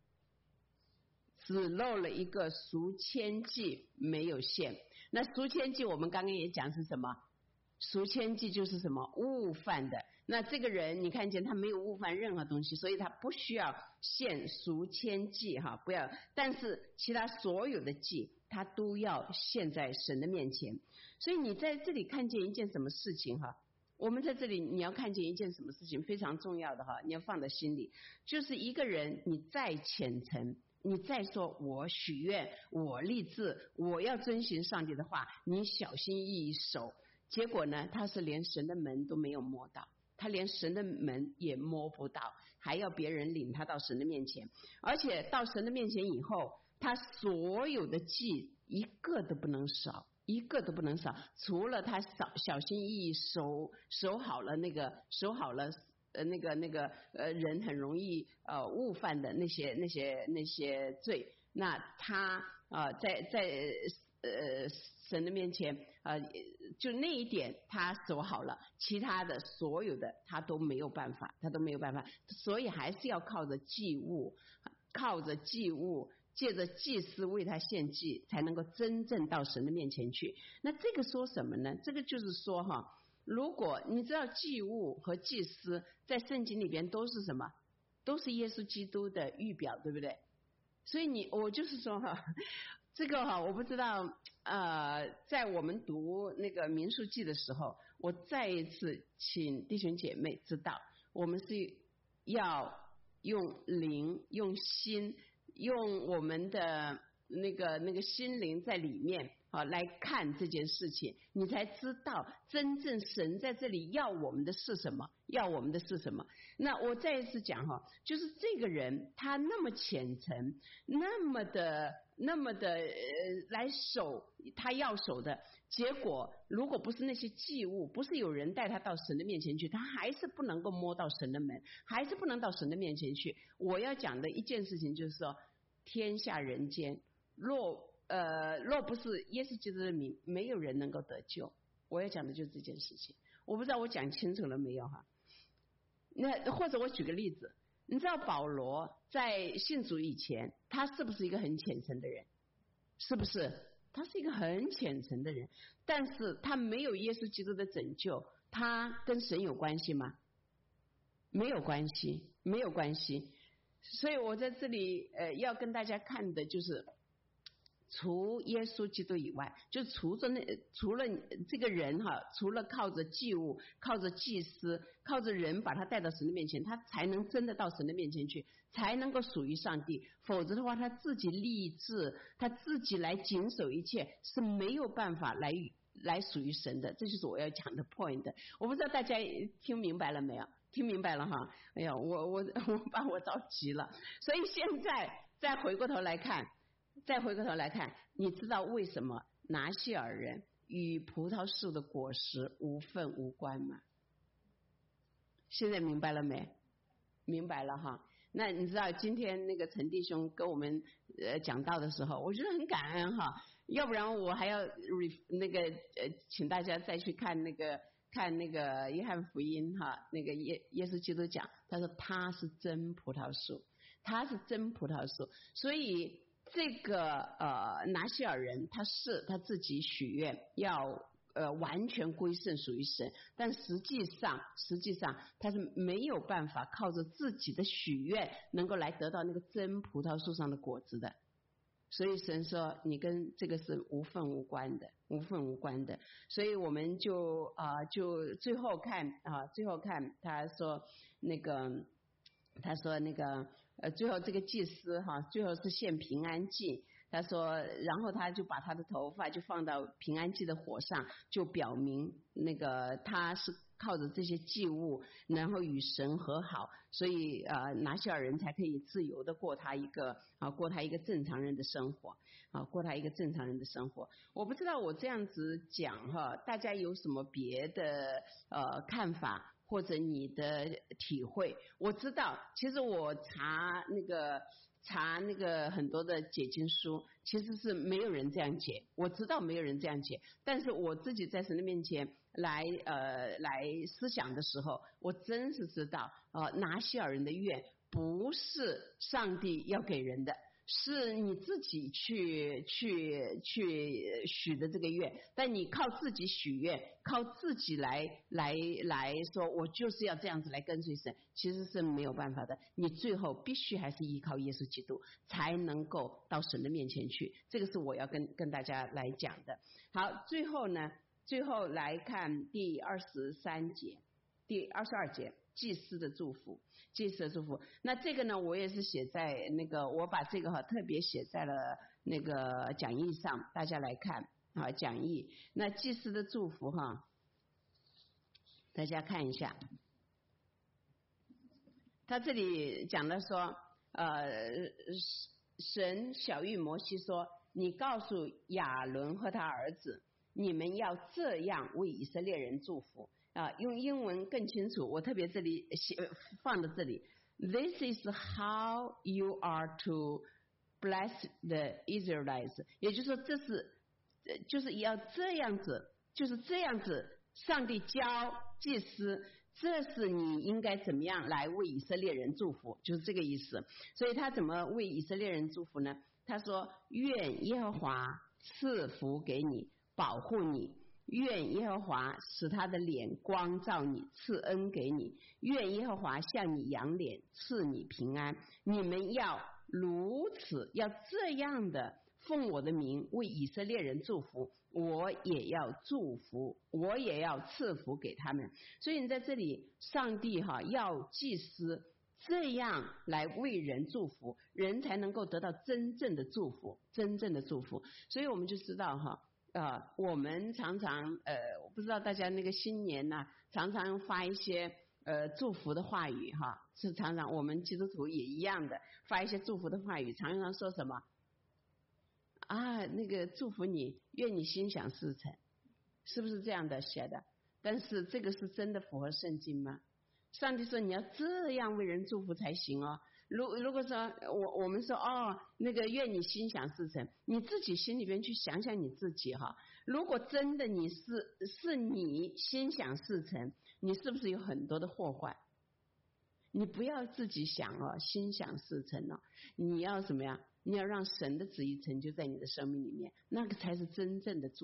只漏了一个赎愆祭没有献。那赎愆祭我们刚刚也讲是什么？赎愆祭就是什么？误犯的。那这个人你看见他没有误犯任何东西，所以他不需要献赎愆祭哈，不要。但是其他所有的祭他都要献在神的面前。所以你在这里看见一件什么事情哈？我们在这里你要看见一件什么事情非常重要的哈，你要放在心里，就是一个人你再虔诚，你再说我许愿，我立志，我要遵循上帝的话，你小心翼翼守，结果呢，他是连神的门都没有摸到，他连神的门也摸不到，还要别人领他到神的面前。而且到神的面前以后，他所有的祭一个都不能少，一个都不能少，除了他小小心翼翼守守好了那个守好了呃那个那个呃人很容易呃误犯的那些那些那些罪，那他呃在在呃神的面前呃就那一点他守好了，其他的所有的他都没有办法，他都没有办法，所以还是要靠着祭物，靠着祭物。借着祭司为他献祭，才能够真正到神的面前去。那这个说什么呢？这个就是说哈，如果你知道祭物和祭司在圣经里边都是什么，都是耶稣基督的预表，对不对？所以你我就是说哈，这个哈，我不知道呃，在我们读那个民数记的时候，我再一次请弟兄姐妹知道，我们是要用灵用心。用我们的那个那个心灵在里面啊来看这件事情，你才知道真正神在这里要我们的是什么，要我们的是什么。那我再一次讲哈，就是这个人他那么虔诚，那么的那么的呃来守他要守的，结果如果不是那些祭物，不是有人带他到神的面前去，他还是不能够摸到神的门，还是不能到神的面前去。我要讲的一件事情就是说，天下人间若呃若不是耶稣基督的名，没有人能够得救。我要讲的就是这件事情，我不知道我讲清楚了没有哈？那或者我举个例子，你知道保罗在信主以前，他是不是一个很虔诚的人？是不是？他是一个很虔诚的人，但是他没有耶稣基督的拯救，他跟神有关系吗？没有关系，没有关系。所以我在这里呃要跟大家看的就是除耶稣基督以外，就除着那除了这个人哈，除了靠着祭物、靠着祭司、靠着人把他带到神的面前，他才能真的到神的面前去，才能够属于上帝。否则的话，他自己立志，他自己来谨守一切，是没有办法来来属于神的。这就是我要讲的 point。我不知道大家听明白了没有？听明白了哈？哎呀，我我我把我着急了。所以现在再回过头来看。再回过头来看，你知道为什么拿细尔人与葡萄树的果实无份无关吗？现在明白了没？明白了哈。那你知道今天那个陈弟兄跟我们呃讲道的时候，我觉得很感恩哈。要不然我还要那个呃，请大家再去看那个看那个约翰福音哈，那个耶耶稣基督讲，他说他是真葡萄树，他是真葡萄树，所以。这个呃拿细尔人他是他自己许愿要呃完全归顺属于神，但实际上实际上他是没有办法靠着自己的许愿能够来得到那个真葡萄树上的果子的，所以神说你跟这个是无份无关的，无份无关的。所以我们就啊、呃、就最后看啊、呃、最后看他说那个他说那个。呃，最后这个祭司哈，最后是献平安祭。他说，然后他就把他的头发就放到平安祭的火上，就表明那个他是靠着这些祭物，然后与神和好，所以呃拿细尔人才可以自由的过他一个啊过他一个正常人的生活啊过他一个正常人的生活。我不知道我这样子讲哈，大家有什么别的呃看法？或者你的体会，我知道，其实我查那个查那个很多的解经书，其实是没有人这样解，我知道没有人这样解，但是我自己在神的面前来呃来思想的时候，我真是知道，呃拿细尔人的愿不是上帝要给人的。是你自己去去去许的这个愿，但你靠自己许愿，靠自己来来来说，我就是要这样子来跟随神，其实是没有办法的。你最后必须还是依靠耶稣基督，才能够到神的面前去。这个是我要跟跟大家来讲的。好，最后呢，最后来看第二十三节，第二十二节。祭司的祝福，祭司的祝福。那这个呢，我也是写在那个，我把这个哈特别写在了那个讲义上，大家来看啊讲义。那祭司的祝福哈，大家看一下，他这里讲的说，呃，神晓谕摩西说，你告诉亚伦和他儿子，你们要这样为以色列人祝福。啊，用英文更清楚，我特别这里写放在这里。This is how you are to bless the Israelites， 也就是说，这是就是要这样子，就是这样子，上帝教祭司，这是你应该怎么样来为以色列人祝福，就是这个意思。所以他怎么为以色列人祝福呢？他说：愿耶和华赐福给你，保护你。愿耶和华使他的脸光照你，赐恩给你。愿耶和华向你扬脸，赐你平安。你们要如此，要这样的奉我的名为以色列人祝福，我也要祝福，我也要赐福给他们。所以你在这里，上帝哈要祭司这样来为人祝福，人才能够得到真正的祝福，真正的祝福。所以我们就知道哈。啊、呃，我们常常呃，我不知道大家那个新年呐、啊，常常发一些呃祝福的话语哈，是常常我们基督徒也一样的发一些祝福的话语，常常说什么啊，那个祝福你，愿你心想事成，是不是这样的写的？但是这个是真的符合圣经吗？上帝说你要这样为人祝福才行哦。如如果说我我们说哦，那个愿你心想事成，你自己心里边去想想你自己哈。如果真的你是是你心想事成，你是不是有很多的祸患？你不要自己想哦，心想事成哦，你要什么呀？你要让神的旨意成就在你的生命里面，那个才是真正的祝福，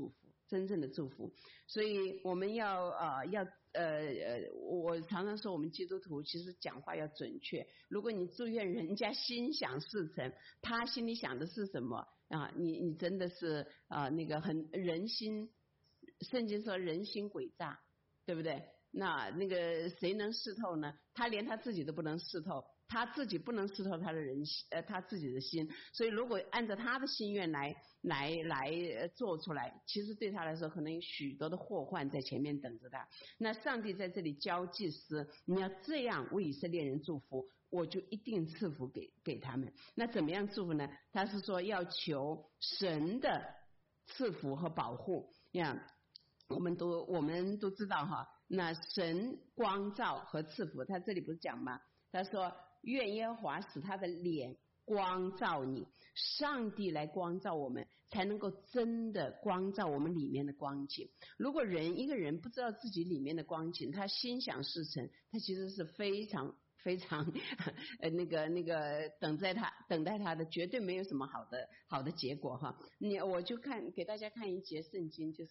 真正的祝福。所以我们要呃要呃呃，我常常说我们基督徒其实讲话要准确。如果你祝愿人家心想事成，他心里想的是什么啊？你你真的是啊那个很人心，圣经说人心诡诈，对不对？那那个谁能识透呢？他连他自己都不能识透，他自己不能识透他的人呃他自己的心，所以如果按照他的心愿来来来做出来，其实对他来说可能有许多的祸患在前面等着他。那上帝在这里教祭司，你要这样为以色列人祝福，我就一定赐福给给他们。那怎么样祝福呢？他是说要求神的赐福和保护呀。我们都我们都知道哈，那神光照和赐福，他这里不是讲吗？他说愿耶和华使他的脸光照你，上帝来光照我们，才能够真的光照我们里面的光景。如果人一个人不知道自己里面的光景，他心想事成，他其实是非常非常呃那个那个等待他等待他的，绝对没有什么好的好的结果哈。你我就看给大家看一节圣经，就是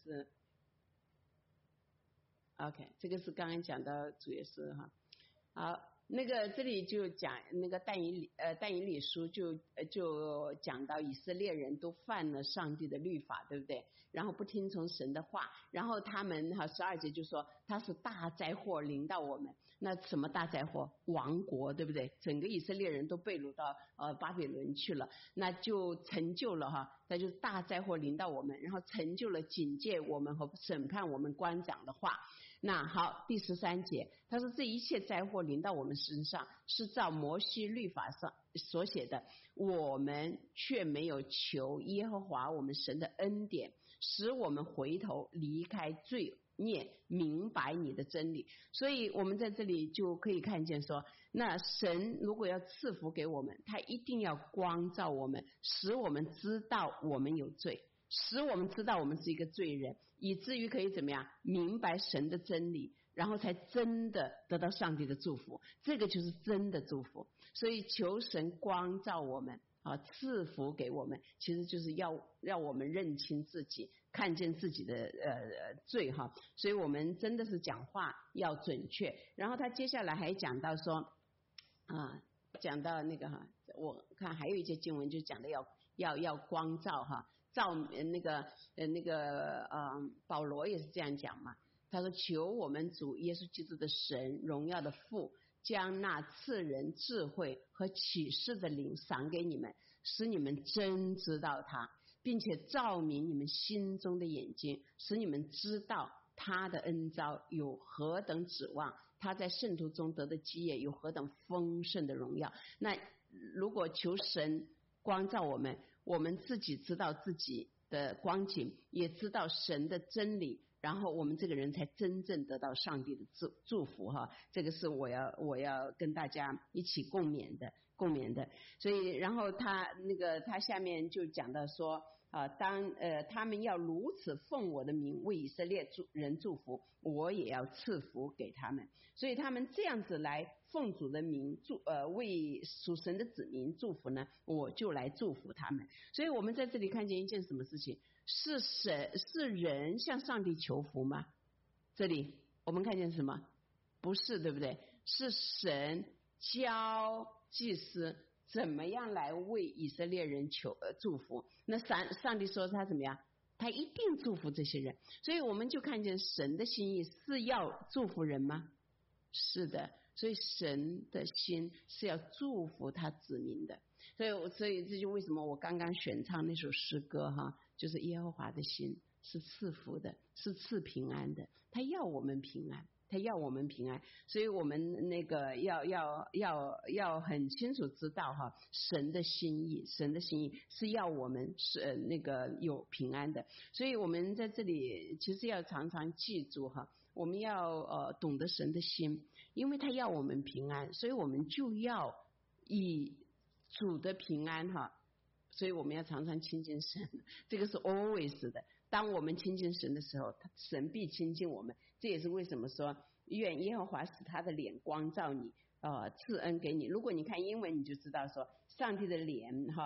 。OK， 这个是刚刚讲到主耶稣哈，好，那个这里就讲那个但以理呃但以理书就呃就讲到以色列人都犯了上帝的律法，对不对？然后不听从神的话，然后他们哈十二节就说他是大灾祸临到我们。那什么大灾祸？亡国，对不对？整个以色列人都被掳到呃巴比伦去了，那就成就了哈，那就是大灾祸临到我们，然后成就了警戒我们和审判我们官长的话。那好，第十三节，他说这一切灾祸临到我们身上，是照摩西律法上所写的，我们却没有求耶和华我们神的恩典，使我们回头离开罪孽，明白你的真理。所以我们在这里就可以看见说，那神如果要赐福给我们，他一定要光照我们，使我们知道我们有罪，使我们知道我们是一个罪人，以至于可以怎么样明白神的真理，然后才真的得到上帝的祝福。这个就是真的祝福。所以求神光照我们啊，赐福给我们，其实就是要让我们认清自己，看见自己的呃罪哈。所以我们真的是讲话要准确。然后他接下来还讲到说啊，讲到那个哈，我看还有一些经文就讲的要要要光照哈，照那个呃那个呃保罗也是这样讲嘛。他说求我们主耶稣基督的神荣耀的父，将那赐人智慧和启示的灵赏给你们，使你们真知道他，并且照明你们心中的眼睛，使你们知道他的恩召有何等指望，他在圣徒中得的基业有何等丰盛的荣耀。那如果求神光照我们，我们自己知道自己的光景，也知道神的真理，然后我们这个人才真正得到上帝的祝祝福哈。这个是我要我要跟大家一起共勉的共勉的。所以然后他那个他下面就讲到说啊，当呃他们要如此奉我的名为以色列人祝福，我也要赐福给他们。所以他们这样子来奉主的名祝呃为属神的子民祝福呢，我就来祝福他们。所以我们在这里看见一件什么事情？是神是人向上帝求福吗？这里我们看见什么？不是，对不对？是神教祭司怎么样来为以色列人求呃祝福。那上上帝说他怎么样？他一定祝福这些人。所以我们就看见神的心意是要祝福人吗？是的。所以神的心是要祝福他子民的。所以所以这就为什么我刚刚选唱那首诗歌哈，就是耶和华的心是赐福的，是赐平安的，他要我们平安，他要我们平安。所以我们那个要要要要很清楚知道哈，神的心意，神的心意是要我们是那个有平安的。所以我们在这里其实要常常记住哈，我们要呃懂得神的心，因为他要我们平安，所以我们就要以主的平安哈。所以我们要常常亲近神，这个是 always 的。当我们亲近神的时候，神必亲近我们。这也是为什么说愿耶和华使他的脸光照你，呃，赐恩给你。如果你看英文，你就知道说上帝的脸哈，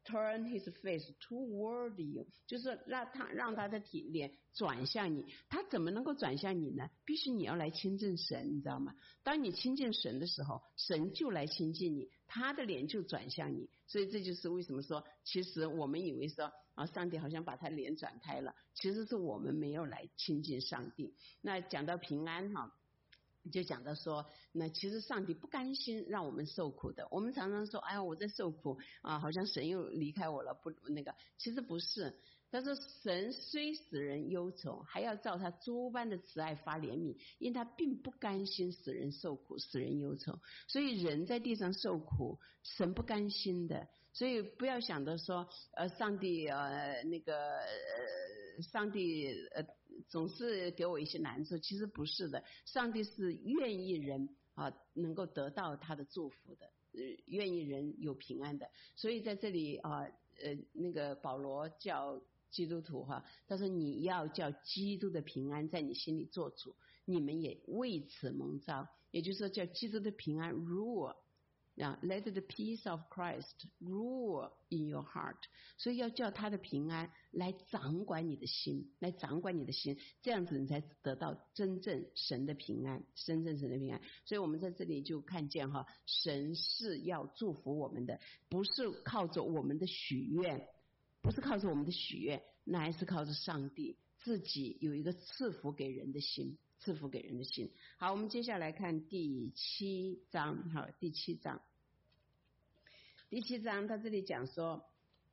turn his face toward you， 就是让他让他的体脸转向你。他怎么能够转向你呢？必须你要来亲近神，你知道吗？当你亲近神的时候，神就来亲近你，他的脸就转向你。所以这就是为什么说，其实我们以为说啊，上帝好像把他脸转开了，其实是我们没有来亲近上帝。那讲到平安哈。就讲到说，那其实上帝不甘心让我们受苦的。我们常常说，哎呀，我在受苦啊，好像神又离开我了，不那个，其实不是。他说，神虽使人忧愁，还要照他诸般的慈爱发怜悯，因他并不甘心使人受苦，使人忧愁。所以人在地上受苦，神不甘心的。所以不要想着说，呃，上帝呃那个呃，上帝呃总是给我一些难处，其实不是的。上帝是愿意人啊能够得到他的祝福的，呃，愿意人有平安的。所以在这里啊呃那个保罗叫基督徒哈，他说你要叫基督的平安在你心里做主，你们也为此蒙召，也就是说叫基督的平安 rule。啊 ，Let the peace of Christ rule in your heart。所以要叫他的平安来掌管你的心，来掌管你的心，这样子你才得到真正神的平安，真正神的平安。所以我们在这里就看见哈，神是要祝福我们的，不是靠着我们的许愿，不是靠着我们的许愿，乃是靠着上帝自己有一个赐福给人的心。赐福给人的心。好，我们接下来看第七章。好，第七章，第七章他这里讲说，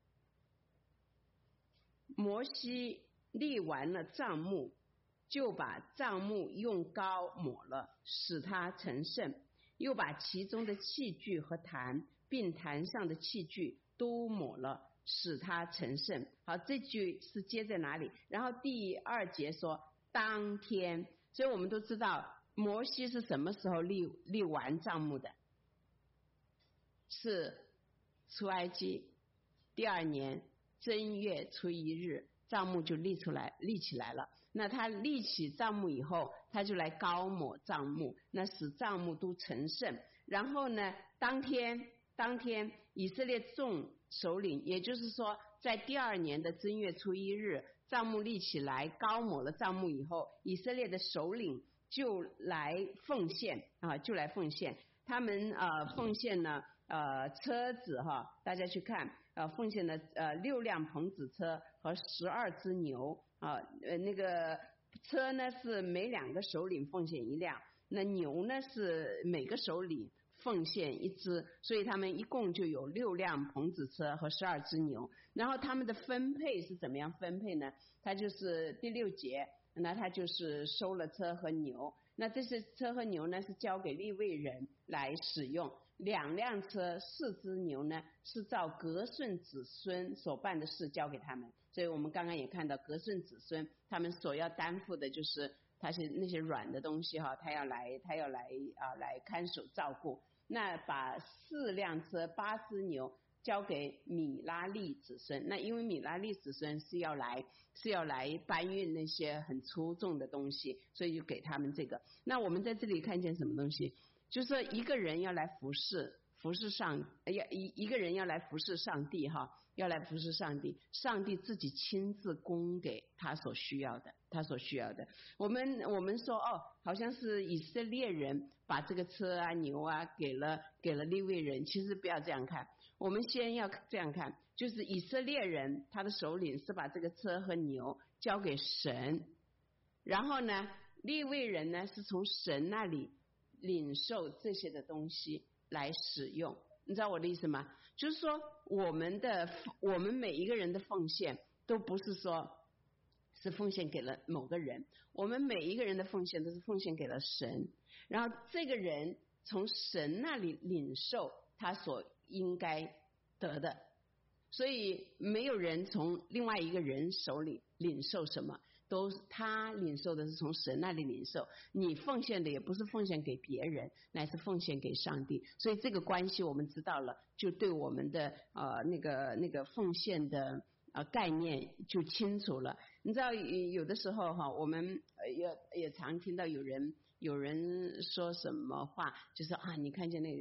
摩西立完了帐幕，就把帐幕用膏抹了，使它成圣，又把其中的器具和坛，并坛上的器具都抹了，使它成圣。好，这句是接在哪里？然后第二节说当天。所以我们都知道摩西是什么时候立立完帐幕的？是出埃及第二年正月初一日，帐幕就立出来立起来了。那他立起帐幕以后，他就来膏抹帐幕，那使帐幕都成圣。然后呢，当天当天以色列众首领，也就是说在第二年的正月初一日，帐幕立起来，膏抹了帐幕以后，以色列的首领就来奉献啊，就来奉献。他们呃奉献了呃车子哈，大家去看呃奉献了呃六辆棚子车和十二只牛啊，呃那个车呢是每两个首领奉献一辆，那牛呢是每个首领奉献一只，所以他们一共就有六辆棚子车和十二只牛。然后他们的分配是怎么样分配呢？他就是第六节，那他就是收了车和牛，那这些车和牛呢是交给利未人来使用，两辆车四只牛呢是照革顺子孙所办的事交给他们。所以我们刚刚也看到革顺子孙他们所要担负的就是他是那些软的东西哈，他要来他要来啊来看守照顾。那把四辆车八只牛交给米拉利子孙，那因为米拉利子孙是要来是要来搬运那些很粗重的东西，所以就给他们这个。那我们在这里看见什么东西？就是说一个人要来服侍服侍上，要一一个人要来服侍上帝哈，要来服侍上帝，上帝自己亲自供给他所需要的，他所需要的。我们我们说哦，好像是以色列人把这个车啊牛啊给了给了利未人，其实不要这样看。我们先要这样看，就是以色列人他的首领是把这个车和牛交给神，然后呢利未人呢是从神那里领受这些的东西来使用。你知道我的意思吗？就是说我们的我们每一个人的奉献都不是说是奉献给了某个人，我们每一个人的奉献都是奉献给了神，然后这个人从神那里领受他所应该得的，所以没有人从另外一个人手里领受什么，都他领受的是从神那里领受，你奉献的也不是奉献给别人，乃是奉献给上帝。所以这个关系我们知道了，就对我们的呃那个那个奉献的呃概念就清楚了。你知道有的时候哈，我们也也常听到有人有人说什么话，就是啊，你看见那个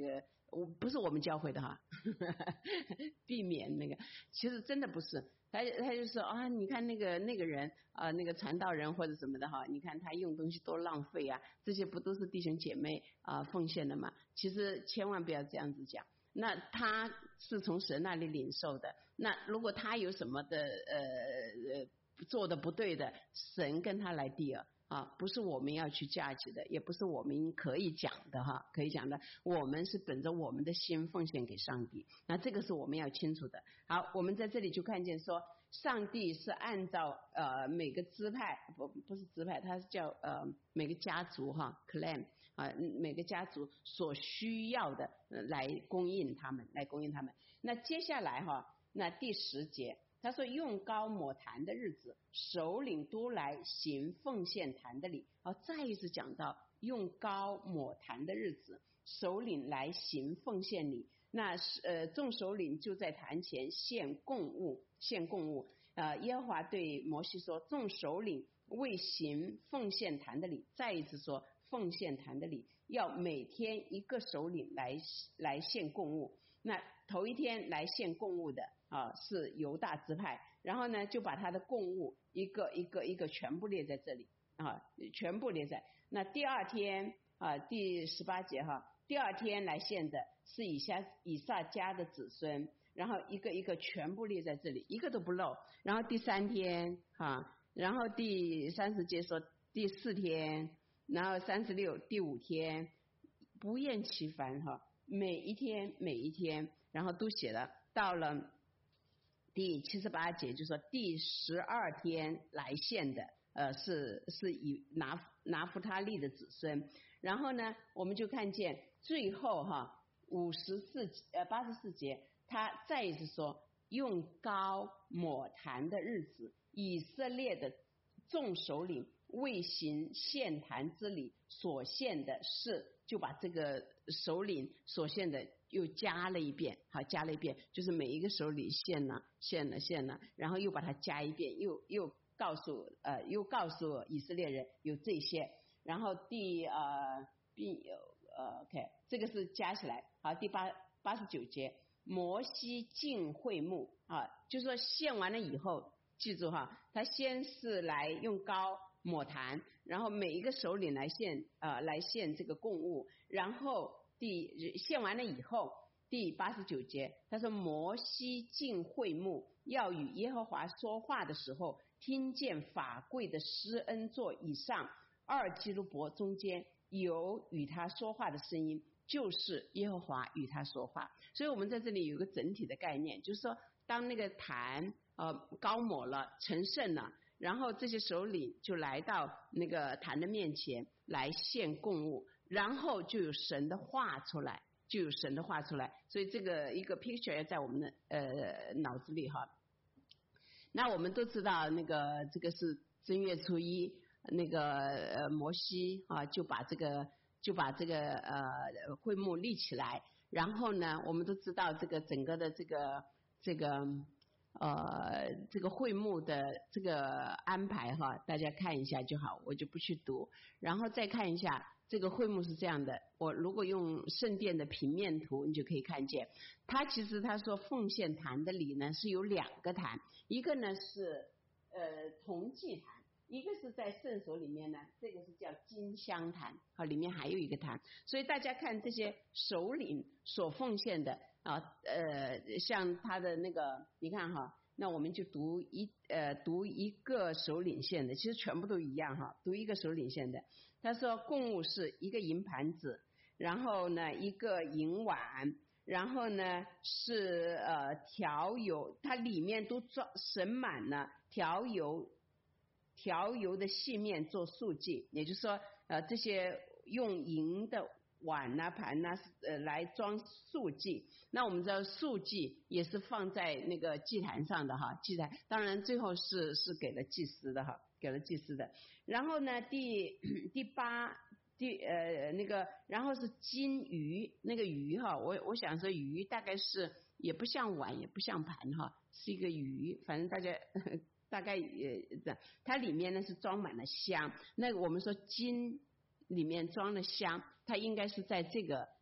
我不是我们教会的哈，避免那个，其实真的不是，他他就说啊，你看那个那个人啊、呃，那个传道人或者什么的哈，你看他用东西多浪费啊，这些不都是弟兄姐妹啊、呃、奉献的吗？其实千万不要这样子讲。那他是从神那里领受的，那如果他有什么的呃呃做的不对的，神跟他来deal啊，不是我们要去judge的，也不是我们可以讲的哈，可以讲的，我们是本着我们的心奉献给上帝，那这个是我们要清楚的。好，我们在这里就看见说，上帝是按照呃每个支派不不是支派，它是叫呃每个家族哈 clan 啊，每个家族所需要的、呃、来供应他们，来供应他们。那接下来哈，那第十节。他说用膏抹坛的日子，首领都来行奉献坛的礼。啊，再一次讲到用膏抹坛的日子，首领来行奉献礼。那呃众首领就在坛前献供物，献供物。呃，耶和华对摩西说，众首领为行奉献坛的礼，再一次说奉献坛的礼，要每天一个首领来来献供物。那头一天来献供物的啊是犹大支派，然后呢就把他的供物一个一个一个全部列在这里啊，全部列在。那第二天啊，第十八节哈，第二天来献的是以下以撒家的子孙，然后一个一个全部列在这里，一个都不漏。然后第三天啊，然后第三十节说第四天，然后三十六第五天，不厌其烦哈。每一天每一天，然后都写了。到了第七十八节，就说第十二天来献的，呃，是是以拿拿弗他利的子孙。然后呢，我们就看见最后哈五十四呃八十四节，他再一次说用膏抹坛的日子，以色列的众首领为行献坛之礼所献的是，就把这个首领所献的又加了一遍，好，加了一遍，就是每一个首领献了献了献了，然后又把它加一遍，又又告诉呃又告诉以色列人有这些。然后第呃并有呃 OK 这个是加起来。好，第八八十九节，摩西进会幕啊，就是说献完了以后，记住哈，他先是来用膏抹坛，然后每一个首领来献呃来献这个供物，然后第献完了以后，第八十九节他说摩西进会幕，要与耶和华说话的时候，听见法柜的施恩座以上二基路伯中间有与他说话的声音，就是耶和华与他说话。所以我们在这里有一个整体的概念，就是说当那个坛呃膏抹了成圣了，然后这些首领就来到那个坛的面前来献供物，然后就有神的话出来，就有神的话出来。所以这个一个 picture 要在我们的呃脑子里哈。那我们都知道那个这个是正月初一，那个呃摩西啊就把这个就把这个呃会幕立起来，然后呢我们都知道这个整个的这个这个呃这个会幕的这个安排哈，大家看一下就好，我就不去读。然后再看一下这个会幕是这样的，我如果用圣殿的平面图，你就可以看见，它其实他说奉献坛的礼呢是有两个坛，一个呢是呃铜祭坛，一个是在圣所里面呢，这个是叫金香坛，好，里面还有一个坛。所以大家看这些首领所奉献的啊，呃，像他的那个，你看哈，那我们就读一呃读一个首领献的，其实全部都一样哈，读一个首领献的。他说供物是一个银盘子，然后呢一个银碗，然后呢是呃调油，它里面都装盛满了调油。调油的细面做素祭，也就是说，呃，这些用银的碗呐、盘呐，呃，来装素祭。那我们知道素祭也是放在那个祭坛上的哈，祭坛当然最后是是给了祭司的哈，给了祭司的。然后呢，第第八第呃那个，然后是金鱼，那个鱼哈，我我想说鱼大概是也不像碗也不像盘哈，是一个鱼，反正大家。呵呵大概也这，它里面呢是装满了香。那个我们说金里面装了香，它应该是在这个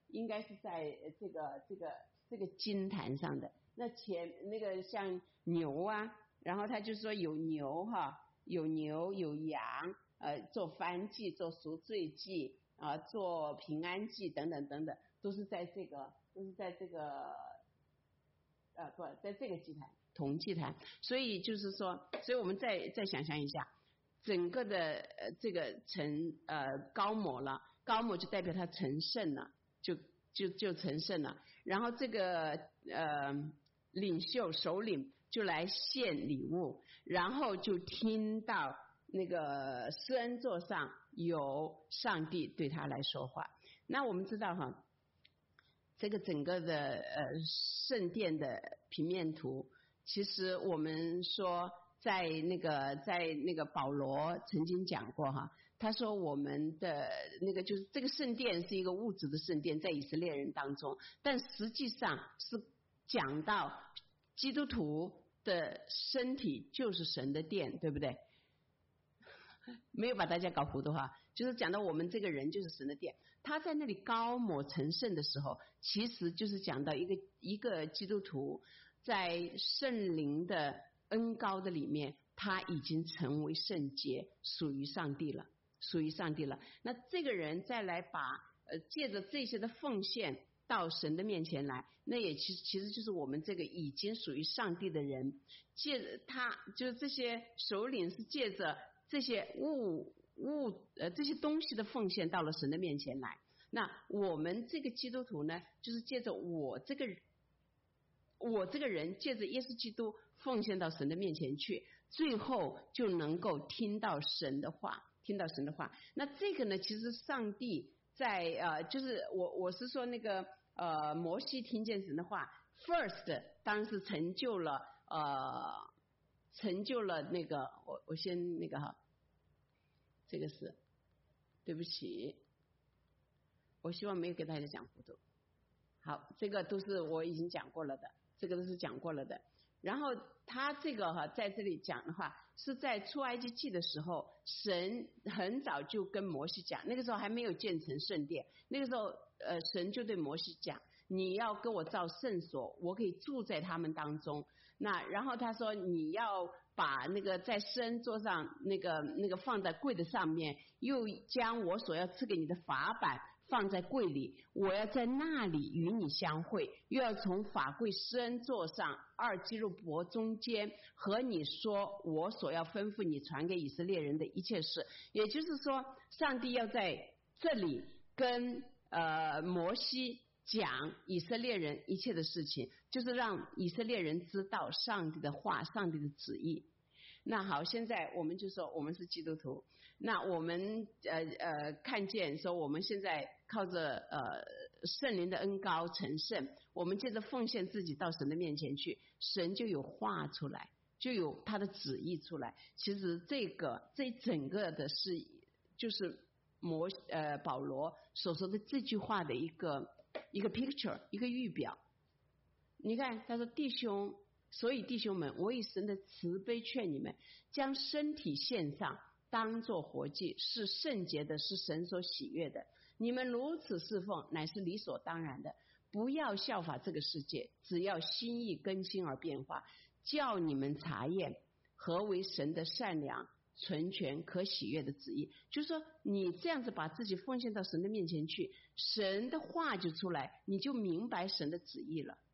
应该是在这个这个这个金坛上的。那前那个像牛啊，然后他就说有牛哈，有牛有羊，呃，做燔祭、做赎罪祭啊、呃，做平安祭等等等等，都是在这个都是在这个呃不在这个祭坛铜祭坛。所以就是说，所以我们再再想象一下。整个的呃这个成呃高抹了，高抹就代表他成圣了，就就就成圣了。然后这个呃领袖首领就来献礼物，然后就听到那个施恩座上有上帝对他来说话。那我们知道哈，这个整个的呃圣殿的平面图，其实我们说。在那个在那个保罗曾经讲过哈，他说我们的那个就是这个圣殿是一个物质的圣殿，在以色列人当中，但实际上是讲到基督徒的身体就是神的殿，对不对？没有把大家搞糊涂哈，就是讲到我们这个人就是神的殿。他在那里高抹成圣的时候，其实就是讲到一个一个基督徒在圣灵的恩膏的里面，他已经成为圣洁，属于上帝了，属于上帝了。那这个人再来把呃借着这些的奉献到神的面前来，那也其实其实就是我们这个已经属于上帝的人，借着他就是这些首领是借着这些物物呃这些东西的奉献到了神的面前来。那我们这个基督徒呢，就是借着我这个我这个人借着耶稣基督奉献到神的面前去，最后就能够听到神的话，听到神的话。那这个呢，其实上帝在呃，就是我我是说那个呃，摩西听见神的话 ，first 当时成就了呃，成就了那个我我先那个哈，这个是对不起，我希望没有给大家讲糊涂。好，这个都是我已经讲过了的。这个都是讲过了的。然后他这个哈在这里讲的话，是在出埃及记的时候，神很早就跟摩西讲，那个时候还没有建成圣殿，那个时候呃神就对摩西讲，你要给我造圣所，我可以住在他们当中。那然后他说你要把那个在施恩座上那个那个放在柜的上面，又将我所要赐给你的法版放在柜里，我要在那里与你相会，又要从法柜施恩座上二基路伯中间和你说我所要吩咐你传给以色列人的一切事。也就是说，上帝要在这里跟呃摩西讲以色列人一切的事情，就是让以色列人知道上帝的话，上帝的旨意。那好，现在我们就说我们是基督徒，那我们呃呃看见说我们现在靠着呃圣灵的恩膏成圣，我们借着奉献自己到神的面前去，神就有话出来，就有他的旨意出来。其实这个这整个的是就是摩呃保罗所说的这句话的一个一个 picture， 一个预表。你看他说弟兄。所以弟兄们，我以神的慈悲劝你们，将身体献上，当作活祭，是圣洁的，是神所喜悦的。你们如此侍奉，乃是理所当然的。不要效法这个世界，只要心意更新而变化，叫你们查验何为神的善良、纯全、可喜悦的旨意。就是说，你这样子把自己奉献到神的面前去，神的话就出来，你就明白神的旨意了。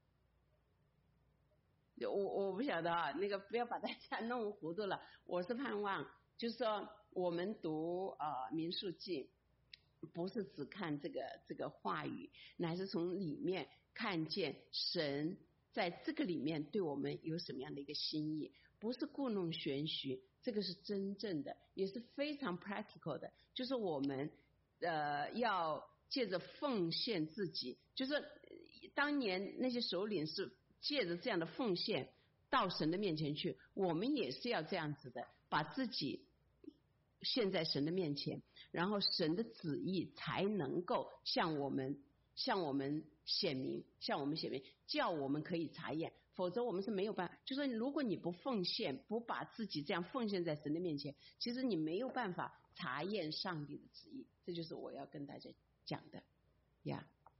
我我不晓得啊，那个不要把大家弄糊涂了。我是盼望，就是说我们读呃民数记，不是只看这个这个话语，乃是从里面看见神在这个里面对我们有什么样的一个心意，不是故弄玄虚，这个是真正的，也是非常 practical 的，就是我们呃要借着奉献自己，就是当年那些首领是。借着这样的奉献到神的面前去，我们也是要这样子的，把自己献在神的面前，然后神的旨意才能够向我们向我们显明，向我们显明，叫我们可以查验，否则我们是没有办法。就说如果你不奉献，不把自己这样奉献在神的面前，其实你没有办法查验上帝的旨意。这就是我要跟大家讲的呀。Yeah.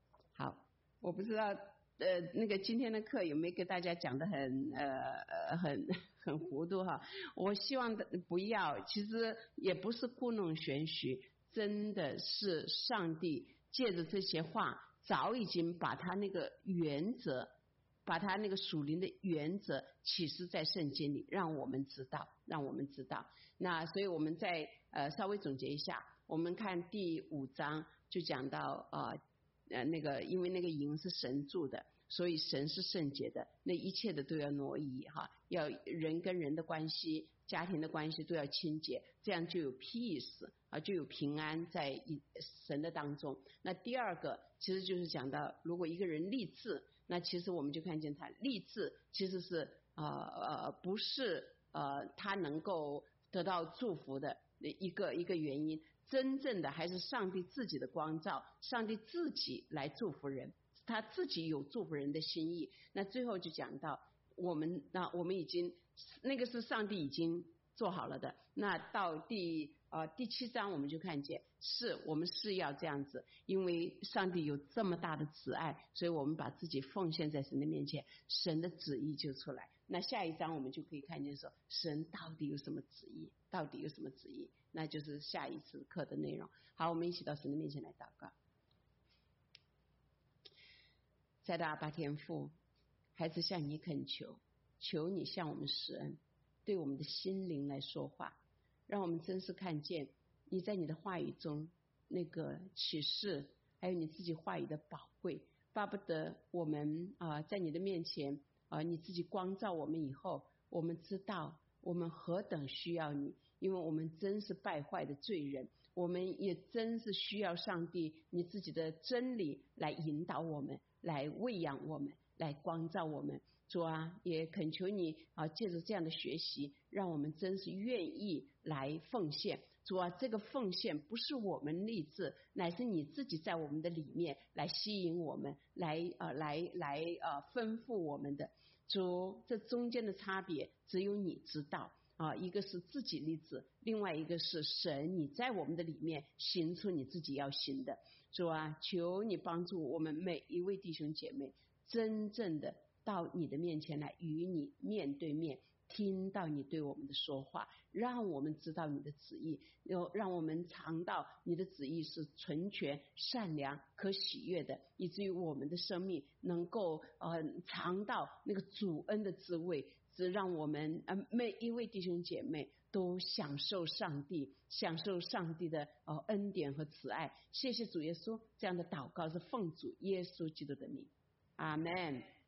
好，我不知道呃那个今天的课有没有给大家讲的很呃呃很很糊涂哈？我希望的不要，其实也不是故弄玄虚，真的是上帝借着这些话，早已经把他那个原则。把他那个属灵的原则启示在圣经里，让我们知道，让我们知道。那所以我们再呃稍微总结一下，我们看第五章就讲到呃呃那个，因为那个营是神住的，所以神是圣洁的，那一切的都要挪移哈，要人跟人的关系、家庭的关系都要清洁，这样就有 peace 啊，就有平安在神的当中。那第二个其实就是讲到，如果一个人立志。那其实我们就看见他立志其实是呃呃不是呃他能够得到祝福的一个一个原因，真正的还是上帝自己的光照，上帝自己来祝福人，他自己有祝福人的心意。那最后就讲到我们，那我们已经那个是上帝已经做好了的。那到第呃第七章我们就看见是我们是要这样子，因为上帝有这么大的慈爱，所以我们把自己奉献在神的面前，神的旨意就出来。那下一章我们就可以看见说，神到底有什么旨意，到底有什么旨意，那就是下一次课的内容。好，我们一起到神的面前来祷告。在大阿爸天父，孩子向你恳求，求你向我们施恩，对我们的心灵来说话，让我们真是看见你在你的话语中那个启示，还有你自己话语的宝贵。巴不得我们啊、呃，在你的面前啊、呃，你自己光照我们以后，我们知道我们何等需要你，因为我们真是败坏的罪人，我们也真是需要上帝你自己的真理来引导我们，来喂养我们，来光照我们。主啊，也恳求你啊，借着这样的学习，让我们真是愿意来奉献。主啊，这个奉献不是我们立志，乃是你自己在我们的里面来吸引我们，来呃来来呃吩咐我们的。主，这中间的差别只有你知道啊，一个是自己立志，另外一个是神你在我们的里面行出你自己要行的。主啊，求你帮助我们每一位弟兄姐妹，真正的到你的面前来，与你面对面，听到你对我们的说话，让我们知道你的旨意，让我们尝到你的旨意是纯全、善良、可喜悦的，以至于我们的生命能够呃尝到那个主恩的滋味，只让我们呃每一位弟兄姐妹都享受上帝，享受上帝的呃恩典和慈爱。谢谢主耶稣，这样的祷告是奉主耶稣基督的名，阿们。